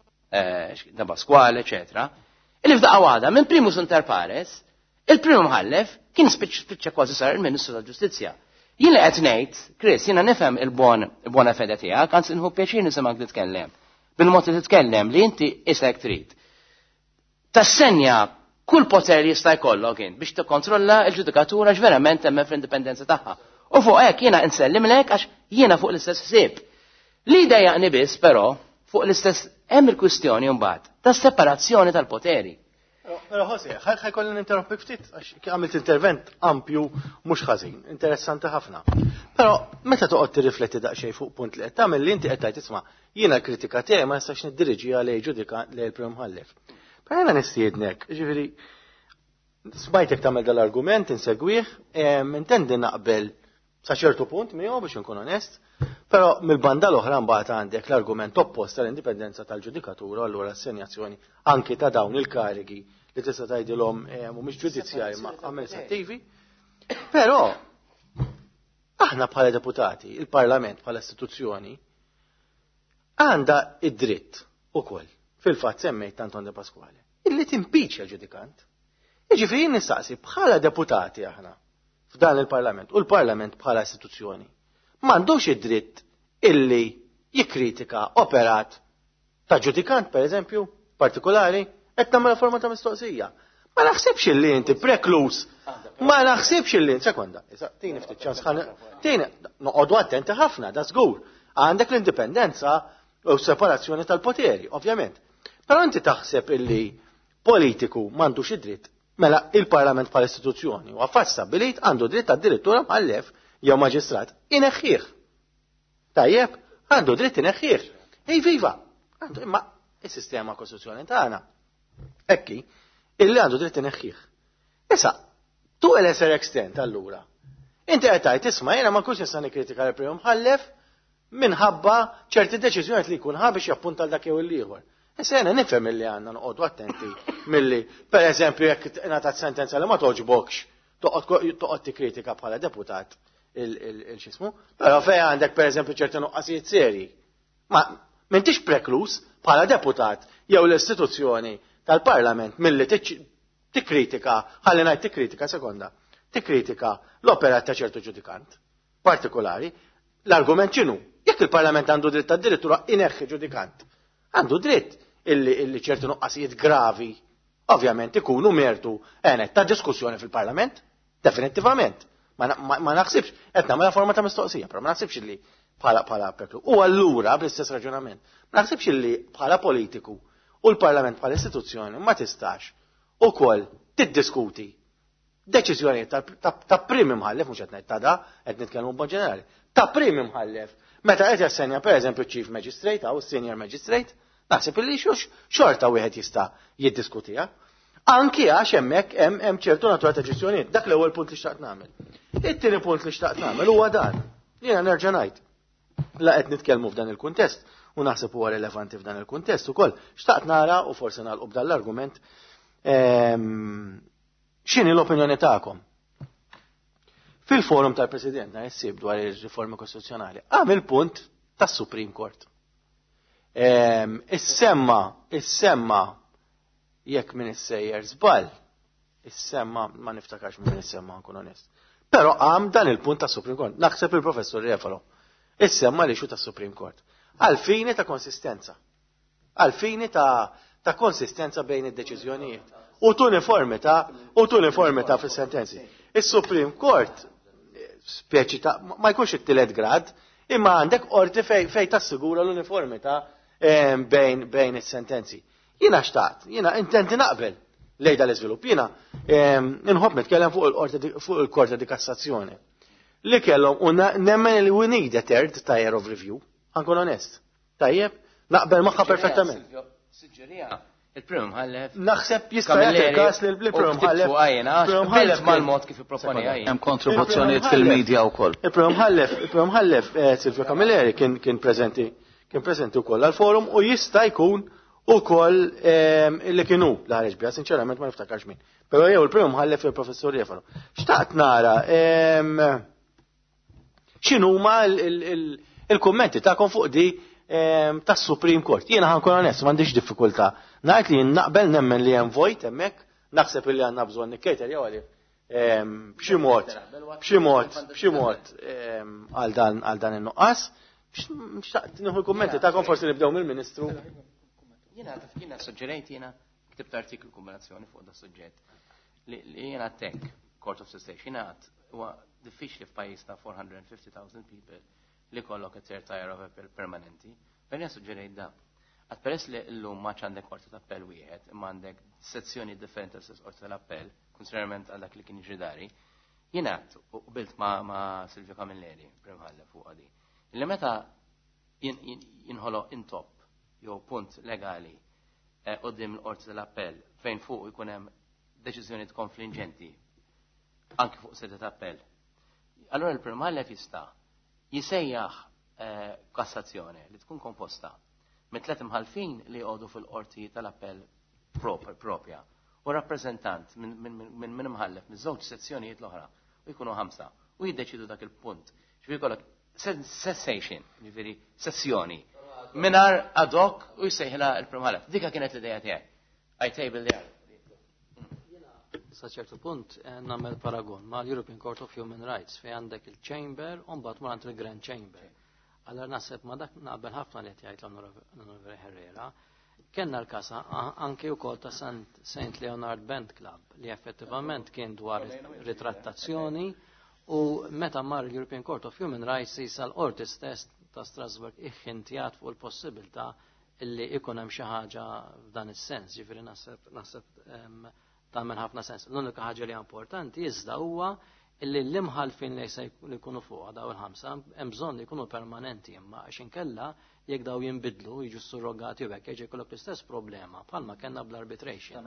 da Pasquale, eccetera, illi f'daqqa waħda minn primus inter pares, il-primu mħallef kien spiċċa kważi sar il-Ministru tal-Ġustizzja. Jien li qed ngħid, Chris, jiena nifhem il-bon buona fede tiegħek, anzi inħu pjaċir nisimgħek titkellem. Bil-mod li titkellem li inti isek trid. Tassenja kull poter jista' jkollok int biex tikkontrolla l-ġudikatura x'verament hemm fl-indipendenza tagħha. U fuq hekk jiena nsellimlek għax jiena fuq l-istess ħsieb. Li dejjaqni biss però fuq l-istess hemm il-kwistjoni mbagħad tas-separazzjoni tal-poteri. Però Jose, ħajkolli ninterrompi ftit għax għamilt intervent ampju mhux ħażin, interessanti ħafna. Però meta toqgħod tirrifletti daqsxejn fuq punt li qed tagħmel li inti qed tgħid isma' jiena l-kritika tiegħi ma nistax niddiriġiha lejn ġudika lejn il-Prim Mħallef. Però jiena nistiednek, ġifieri smajtek tagħmel dal-argument insegwih, intendi naqbel sa ċertu punt miegħu biex inkun onest, però mill-banda l-oħra mbagħad għandek l-argument oppost tal-indipendenza tal-ġudikatura allura assenjazzjoni anke ta' dawn il-karigi li tista' tgħidilhom mhumiex ġudizzjarji ma' amministrattivi. Però aħna bħala deputati, il-Parlament bħala istituzzjoni għandha id-dritt ukoll fil-fatt semmejt Anton de Pasquale illi timpiċċja l-ġudikant. Jiġifieri nistaqsi bħala deputati aħna f'dan il-Parlament u l-Parlament bħala istituzzjoni m'għandux id-dritt illi jikkritika operat ta' ġudikant pereżempju partikolari qed nagħmel forma ta' mistoqsija. Ma naħsibx illi inti preklus, ma naħsibx illi sekonda, tieni ftit ċans tieni noqogħdu attenti ħafna da żgur. Għandek l-indipendenza u separazzjoni tal-poteri, ovvjament. Però inti taħseb illi politiku m'għandux id-dritt mela il-Parlament bħala istituzzjoni u għaffat stabilit għandu dritt għad-direttura mħallef jew maġistrat ineħħih. Tajjeb, għandu dritt ineħħih. Ej viva, għandu imma is-sistema kostituzzjonali tagħna. Ekki, illi għandu dritt ineħħih. Issa, tu l-eser extent allura. Inti qed tgħid isma' jiena ma nkunx nista' nikkritika l-Prim Mħallef minħabba ċerti deċiżjoni li jkun ħa biex jappunta l dak jew il-ieħor. Issa jena nifhem milli għandna noqogħdu attenti milli pereżempju jekk ngħatat sentenza li ma toġbokx toqgħod tikkritika bħala deputat il-xismu, però fejn għandek pereżempju ċerti nuqqasijiet serji. Ma m'intix preklus bħala deputat jew l-istituzzjoni tal-Parlament milli tikkritika, ħalli ngħid tikkritika sekonda, tikkritika l-operat ta' ċertu ġudikant partikolari. L-argument x'inhu? Jekk il-Parlament għandu dritt tad-direttura ineħħi ġudikant. Għandu dritt illi, illi ċerti nuqqasijiet gravi, ovvjament ikunu mertu għenet ta' diskussjoni fil-Parlament, definitivament. Ma, ma, ma naħsibx, etna ma la forma ta' mistoqsija, però ma naħsibx illi bħala bħala peklu. U allura, bl-istess raġunament, ma naħsibx illi bħala politiku u l-Parlament bħala istituzzjoni ma tistax u kol tiddiskuti deċiżjoni ta', ta, ta prim imħallef, mhux qed ngħid ta' da, qed nitkellmu b'mod ġenerali, ta' prim imħallef. Meta qed jassenja pereżempju Chief Magistrate u Senior Magistrate, naħseb illi xux xorta wieħed jista' jiddiskutiha. Anki għax hemmhekk hemm ċertu natura ta' ġestjonijiet, dak l-ewwel punt li xtaqt nagħmel. It-tieni punt li xtaqt nagħmel huwa dan. Jiena nerġa' ngħid. La qed nitkellmu f'dan il-kuntest u naħseb huwa relevanti f'dan il-kuntest ukoll. Xtaqt nara u forsi nagħlqu b'dan l-argument x'inhi l-opinjoni tagħkom. Fil-forum tal-President na jessib dwar il-riforma kostituzzjonali, għamil punt tas Supreme Court. Is-semma, is-semma, jekk min is-sejjer żball, is-semma, ma niftakarx min is-semma nkun onest. Però għam dan il-punt tas Supreme Court. Naħseb il-professor Refalo. Is-semma li xu tas Supreme Court. Għalfini ta' konsistenza. Għalfini ta' ta' konsistenza bejn id-deċiżjonijiet. U tu uniformità, u tu uniformità fis-sentenzi. Is-Supreme Court speċi ta' ma jkunx it-tielet grad, imma għandek qorti fej tassigura l-uniformità bejn bejn is-sentenzi. Jiena xtaqt, jiena intenti naqbel lejda l-iżvilupp. Jiena inħobb nitkellem fuq il-Korte di Kassazzjoni. Li kellhom u nemmen li we need a third tier of review, ħankun onest. Tajjeb, naqbel magħha perfettament. Il-Prim ħallef. Naħseb jista' jagħti każ li l-Prim ħallef. Il-Prim ħallef mal-mod kif ipproponi għajn. Hemm kontribuzzjonijiet fil-medja wkoll. Il-Prim ħallef, il-Prim ħallef Silvio Camilleri kien kien preżenti kien preżenti wkoll għall-forum u jista' jkun ukoll li kienu l-ħareġ biha, sinċerament ma niftakarx min. Però jew il-Prim ħallef il-Professor Jefano. Xtaqt nara x'inhuma il-kummenti tagħkom fuq di tas-Supreme Court. Jiena ħankun onest, m'għandix diffikultà. Ngħid li naqbel nemmen li hemm vojt hemmhekk, naħseb li għandna bżonn nikkejter jew għalih b'xi mod, b'xi mod, b'xi mod għal dan għal dan in-nuqqas. Xtaqt nieħu l-kummenti tagħkom forsi nibdew mill-Ministru. Jiena taf jiena suġġerejt jiena ktibt artiklu kombinazzjoni fuq da suġġett li jiena tek Court of Cessation għad huwa diffiċli f'pajjiż ta' four hundred fifty thousand people li kollok it-tier tier of appell permanenti, perni suġġerejt da. Għad peress li l-lum maċ għandek qorti ta' appell wieħed, imma għandek sezzjoni differenti ta' qorti tal-appell, konsiderament għal dak li kien ġridari, jiena u bilt ma' Silvio Camilleri, primħalle fuq għadi. Illi meta jinħolo intop, jew punt legali qoddim l-qorti tal-appell, fejn fuq jkun hemm deċiżjonijiet konfliġenti, anke fuq sede ta' appell. Allora il-primħalle jista' jisejjaħ kassazzjoni li tkun komposta mit tliet imħalfin li jgħodu fil-qorti tal-appell propja u rappreżentant minn min imħallef minn żewġ sezzjonijiet l-oħra u jkunu ħamsa u jiddeċidu dak il-punt. Ġifieri jkollok cessation, ġifieri sessjoni mingħajr ad hoc u jsejħilha l-primħallef. Dika kienet l-idea tiegħi. I table there. Sa ċertu punt nagħmel paragon ma' l-European Court of Human Rights fejn għandek il-Chamber u mbagħad mar il-Grand Chamber. Allora naħseb ma dak naqbel ħafna li jgħid l-Onorevoli Herrera. Kenna l-kasa anke wkoll ta' Saint Leonard Band Club li effettivament kien dwar ritrattazzjoni u meta mar l-European Court of Human Rights jisa l-qorti stess ta' Strasbourg iħħintjat fuq il-possibilità illi ikun hemm xi ħaġa f'dan is-sens, ġifieri naħseb naħseb tagħmel ħafna sens. L-unika ħaġa li importanti iżda huwa illi l-imħalfin li se jkunu fuq daw il-ħamsa hemm bżonn li jkunu permanenti imma għax inkella jekk daw jinbidlu jiġu surrogati u hekk jiġi jkollok l-istess problema bħalma kellna bl-arbitration.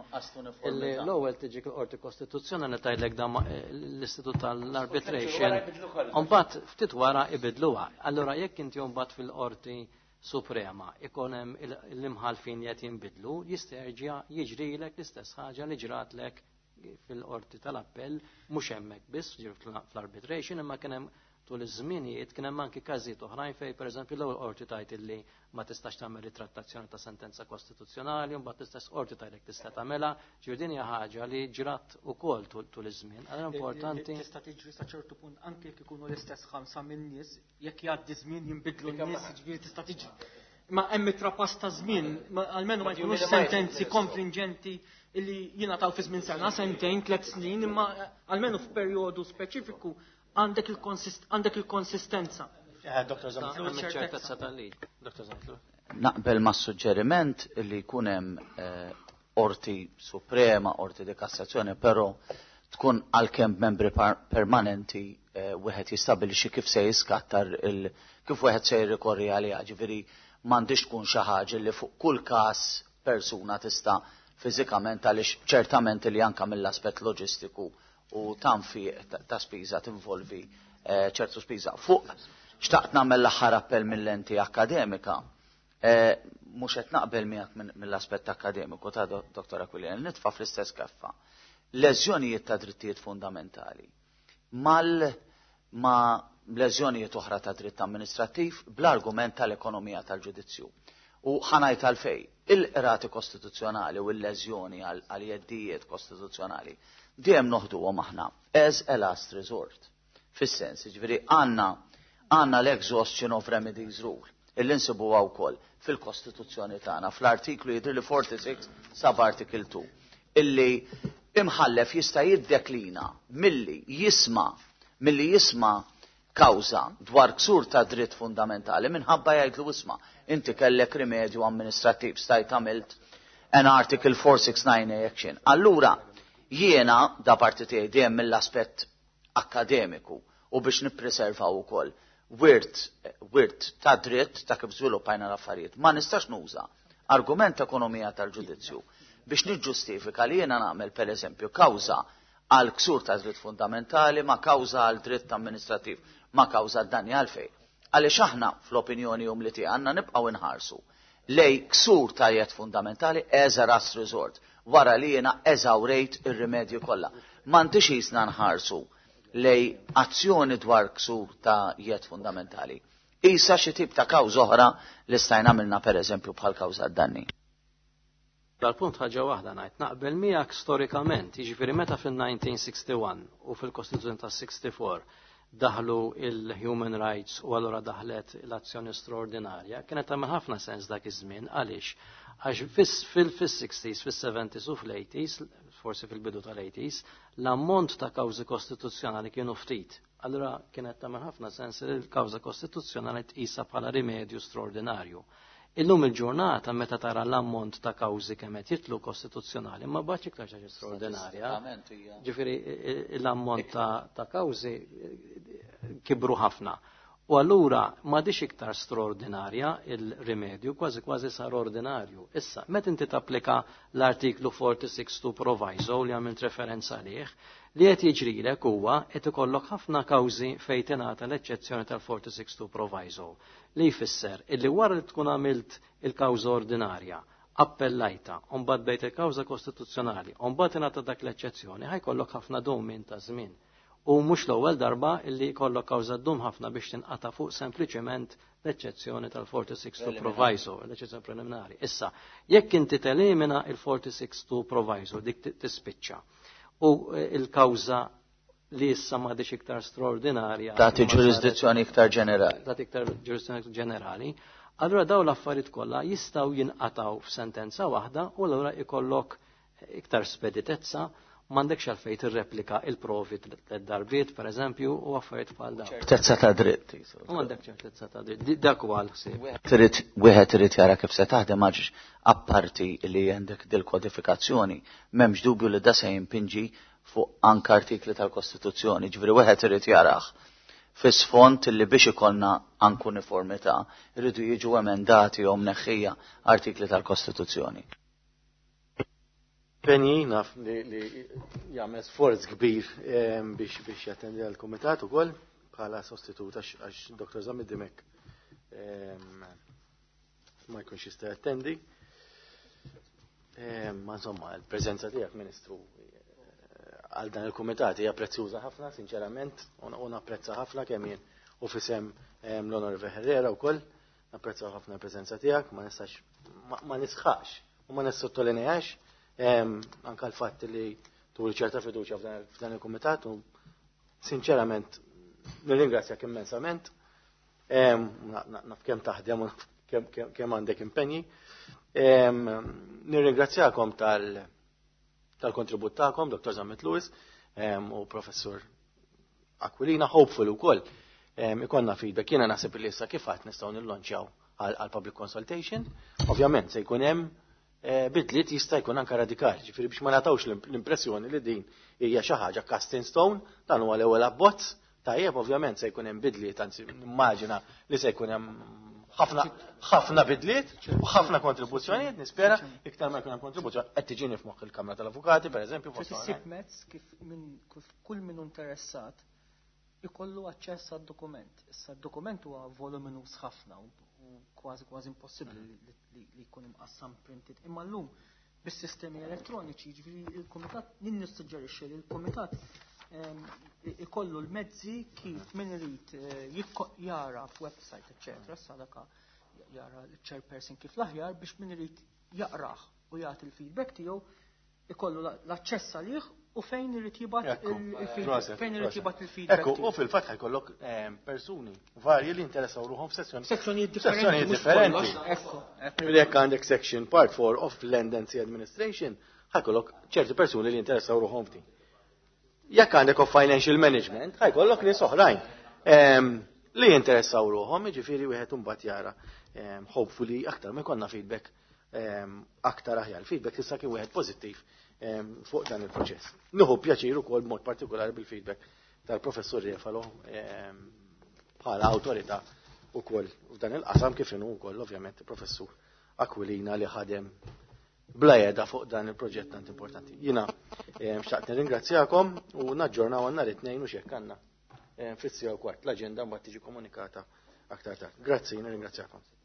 L-ewwel tiġi l-Qorti Kostituzzjonali tgħidlek dan l-istitut tal-arbitration u mbagħad ftit wara ibidluha. Allura jekk inti mbagħad fil-Qorti Suprema ikun hemm l-imħalfin qed jinbidlu jista' jerġa' jiġrilek l-istess ħaġa li ġratlek fil-qorti tal-appell mhux hemmhekk biss fl-arbitration imma kien hemm tul iż-żminijiet kien hemm anki każijiet oħrajn fejn pereżempju l-ewwel qorti tgħid illi ma tistax tagħmel ritrattazzjoni ta' sentenza kostituzzjonali u mbagħad tistess qorti tgħidlek tista' tagħmilha, ġifieri din hija ħaġa li ġrat ukoll tul iż-żmien. Allura importanti tista' tiġri sa ċertu punt anke jekk ikunu l-istess ħamsa minn nies jekk jgħaddi żmien jinbidlu n-nies ġifieri tista' tiġri. Ma hemm trapass ta' żmien, almenu ma jkunux sentenzi konfliġenti illi jingħataw fi żmien sena, sentejn, tliet snin, imma almenu f'perjodu speċifiku għandek il-konsistenza. Doktor Zamtlu, ċertezza tal-liġi. Doktor Zamtlu. Naqbel ma' suġġeriment li jkun hemm Qorti Suprema, Qorti di Kassazzjoni, però tkun għalkemm membri permanenti wieħed jistabbilixxi kif se jiskattar il kif wieħed se jirrikorri għaliha, ġifieri m'għandix tkun xi ħaġa li fuq kull każ persuna tista' fiżikament għaliex ċertament li anke mill-aspett loġistiku u tanfi ta' spiża tinvolvi ċertu spiża. Fuq xtaqt nagħmel l-aħħar appell mill-lenti akademika, mhux qed naqbel miegħek mill-aspett akademiku ta' Dottor Aquilina, nitfa' fl-istess keffa. Leżjonijiet ta' drittijiet fundamentali mal ma' leżjonijiet oħra ta' dritt amministrattiv bl-argument tal-ekonomija tal-ġudizzju. U ħanajt għalfej, il-qrati kostituzzjonali u l-leżjoni għal-jeddijiet kostituzzjonali dejjem noħduhom aħna as a last resort. Fis-sens, ġifieri għandna għandna l-exhaustion of remedies rule illi nsibuha wkoll fil-Kostituzzjoni tagħna fl-artiklu jidhirli forty-six sub article two illi imħallef jista' jiddeklina milli jisma' milli jisma' kawża dwar ksur ta' dritt fundamentali minħabba jgħidlu isma' inti kellek rimedju amministrattiv stajt għamilt an Article four sixty-nine action. Allura jiena da parti tiegħi dejjem mill-aspett akademiku u biex nippreservaw ukoll wirt wirt ta' dritt ta' kif żviluppajna l-affarijiet. Ma nistax nuża argument ekonomija tal-ġudizzju biex niġġustifika li jiena nagħmel pereżempju kawża għal ksur ta' dritt fundamentali ma' kawża għal dritt amministrattiv ma' kawża d-danni għalfejn. Għaliex aħna fl-opinjoni jum li tiegħi għandna nibqgħu inħarsu lej ksur ta' dritt fundamentali as a last resort wara li jiena eżawrejt ir-rimedju kollha. M'għandix jisna nħarsu lej azzjoni dwar ksur ta' dritt fundamentali. Isa xi tip ta' kawża oħra li stajna għamilna pereżempju bħal kawża d-danni. Dal-punt ħaġa waħda ngħid naqbel miegħek storikament, jiġifieri meta fil-nineteen sixty-one u fil-Kostituzzjoni ta' sixty-four daħlu il-human rights u allura daħlet l-azzjoni straordinarja, kienet tagħmel ħafna sens dak iż-żmien għaliex għax fil-sixties, fis-seventies u fl-eighties, forsi fil-bidu tal-eighties, l-ammont ta' kawżi kostituzzjonali kienu ftit. Allura kienet tagħmel ħafna sens li l-kawża kostituzzjonali tqisha bħala rimedju straordinarju. Illum il-ġurnata meta tara l-ammont ta' kawżi kemm qed jitlu kostituzzjonali ma baċ iktar ħaġa straordinarja. Ġifieri l-ammont ta' kawżi kibru ħafna. U allura m'għadix iktar straordinarja il-rimedju, kważi kważi sar ordinarju. Issa, meta inti tapplika l-artiklu forty-six two proviso li għamilt referenza għalih, li qed jiġrilek huwa qed ikollok ħafna kawżi fejn tingħata l-eċċezzjoni tal-forty-six two proviso. Li jfisser illi wara li tkun għamilt il-kawża ordinarja, appellajta, u mbagħad bejt il-kawża kostituzzjonali, u mbagħad ingħata dak l-eċċezzjoni, ħajkollok ħafna dowmin ta' żmien. U mhux l-ewwel darba illi jkollok kawża ddum ħafna biex tinqata' fuq sempliċement l-eċċezzjoni tal-forty-six two proviso, l-eċċezzjoni preliminari. Issa, jekk inti telimina il-forty-six two proviso dik tispiċċa u il-kawża li issa m'għadix iktar straordinarja. Tagħti ġurisdizzjoni iktar ġenerali. Tagħti iktar ġurisdizzjoni ġenerali. Allura daw l-affarijiet kollha jistgħu jinqataw f'sentenza waħda u allura ikollok iktar speditezza m'għandekx għalfejn tirreplika il-provi tad-darbiet pereżempju u affarijiet bħal dawn. Ċertezza ta' dritt. U m'għandek ċertezza ta' dritt. Dak huwa l-ħsieb. Trid wieħed irid jara kif se taħdem għax apparti li għandek dil-kodifikazzjoni m'hemmx dubju li da se jimpinġi fuq anke artikli tal-Kostituzzjoni, ġifieri wieħed irid jarah fis-sfond li biex ikollna anke uniformità irridu jiġu emendati jew mneħħija artikli tal-Kostituzzjoni. Penji naf li jagħmel sforz kbir biex biex jattendi għall-kumitat ukoll bħala sostitut għax Doktor Zamid Dimek ma jkunx jista' jattendi. Ma insomma, l-preżenza tiegħek Ministru għal dan il-kumitat hija prezzjuża ħafna, sinċerament, u napprezza ħafna kemm jien u fisem l-Onorevole Herrera wkoll, napprezza ħafna l-preżenza tiegħek, ma nistax ma nisħax u ma nissottolinjax anke l-fatt li turi ċerta fiduċja f'dan il-kumitat u sinċerament nirringrazzjak immensament naf kemm taħdem u kemm għandek impenji. Nirringrazzjakom tal-kontribut tagħkom, Doktor Zamit Lewis u Professur Aquilina, hopeful ukoll ikonna feedback. Jiena naħseb li issa kif qatt nistgħu nillonċjaw għal public consultation. Ovvjament se jkun hemm bidliet jista' jkun anke radikali, ġifieri biex ma nagħtawx l-impressjoni li din hija xi ħaġa cast in stone, dan huwa l-ewwel abbozz, tajjeb ovvjament se jkun hemm bidliet, anzi nimmaġina li se jkun hemm ħafna ħafna bidliet u ħafna kontribuzzjonijiet, nispera iktar ma jkun hemm kontribuzzjoni qed tiġini f'moħħ il-Kamra tal-Avukati pereżempju fost issib mezz kif minn kull min interessat ikollu aċċess għad-dokument. Issa d-dokument huwa voluminus ħafna u kważi kważi impossibbli li jkun imqassam printed. Imma llum bis-sistemi elettroniċi, ġifieri il-Kumitat jien nissuġġerixxi li l-Kumitat ikollu l-mezzi kif min irid jara f'website, eċetera, sadaka jara l-chairperson kif l-aħjar biex min irid jaqrah u jagħti l-feedback tiegħu ikollu l-aċċess għalih u fejn irid jibgħat il-feedback. Fejn irid jibgħat il-feedback. Ekku, u fil-fatt ħajkollok persuni varji li interessaw ruħhom f'sezzjoni. Sezzjonijiet differenti. Ekku. Jekk għandek section part four of Land and Sea Administration, ħajkollok ċerti persuni li jinteressaw ruħhom f'din. Jekk għandek of financial management, ħajkollok nies oħrajn li jinteressaw ruħhom, jiġifieri wieħed imbagħad jara hopefully aktar ma jkollna feedback aktar aħjar. Feedback tista' kien wieħed pożittiv fuq dan il-proċess. Nieħu pjaċir ukoll b'mod partikolari bil-feedback tal-professur Refalo bħala awtorità ukoll f'dan il-qasam kif inhu wkoll ovvjament il-professur Aquilina li ħadem bla jeda fuq dan il-proġett tant importanti. Jiena xtaqt nirringrazzjakom u naġġornaw nhar it-tnejn u x'hekk għandna fis-sija u kwart l-aġenda mbagħad tiġi komunikata aktar tard. Grazzi, nirringrazzjakom.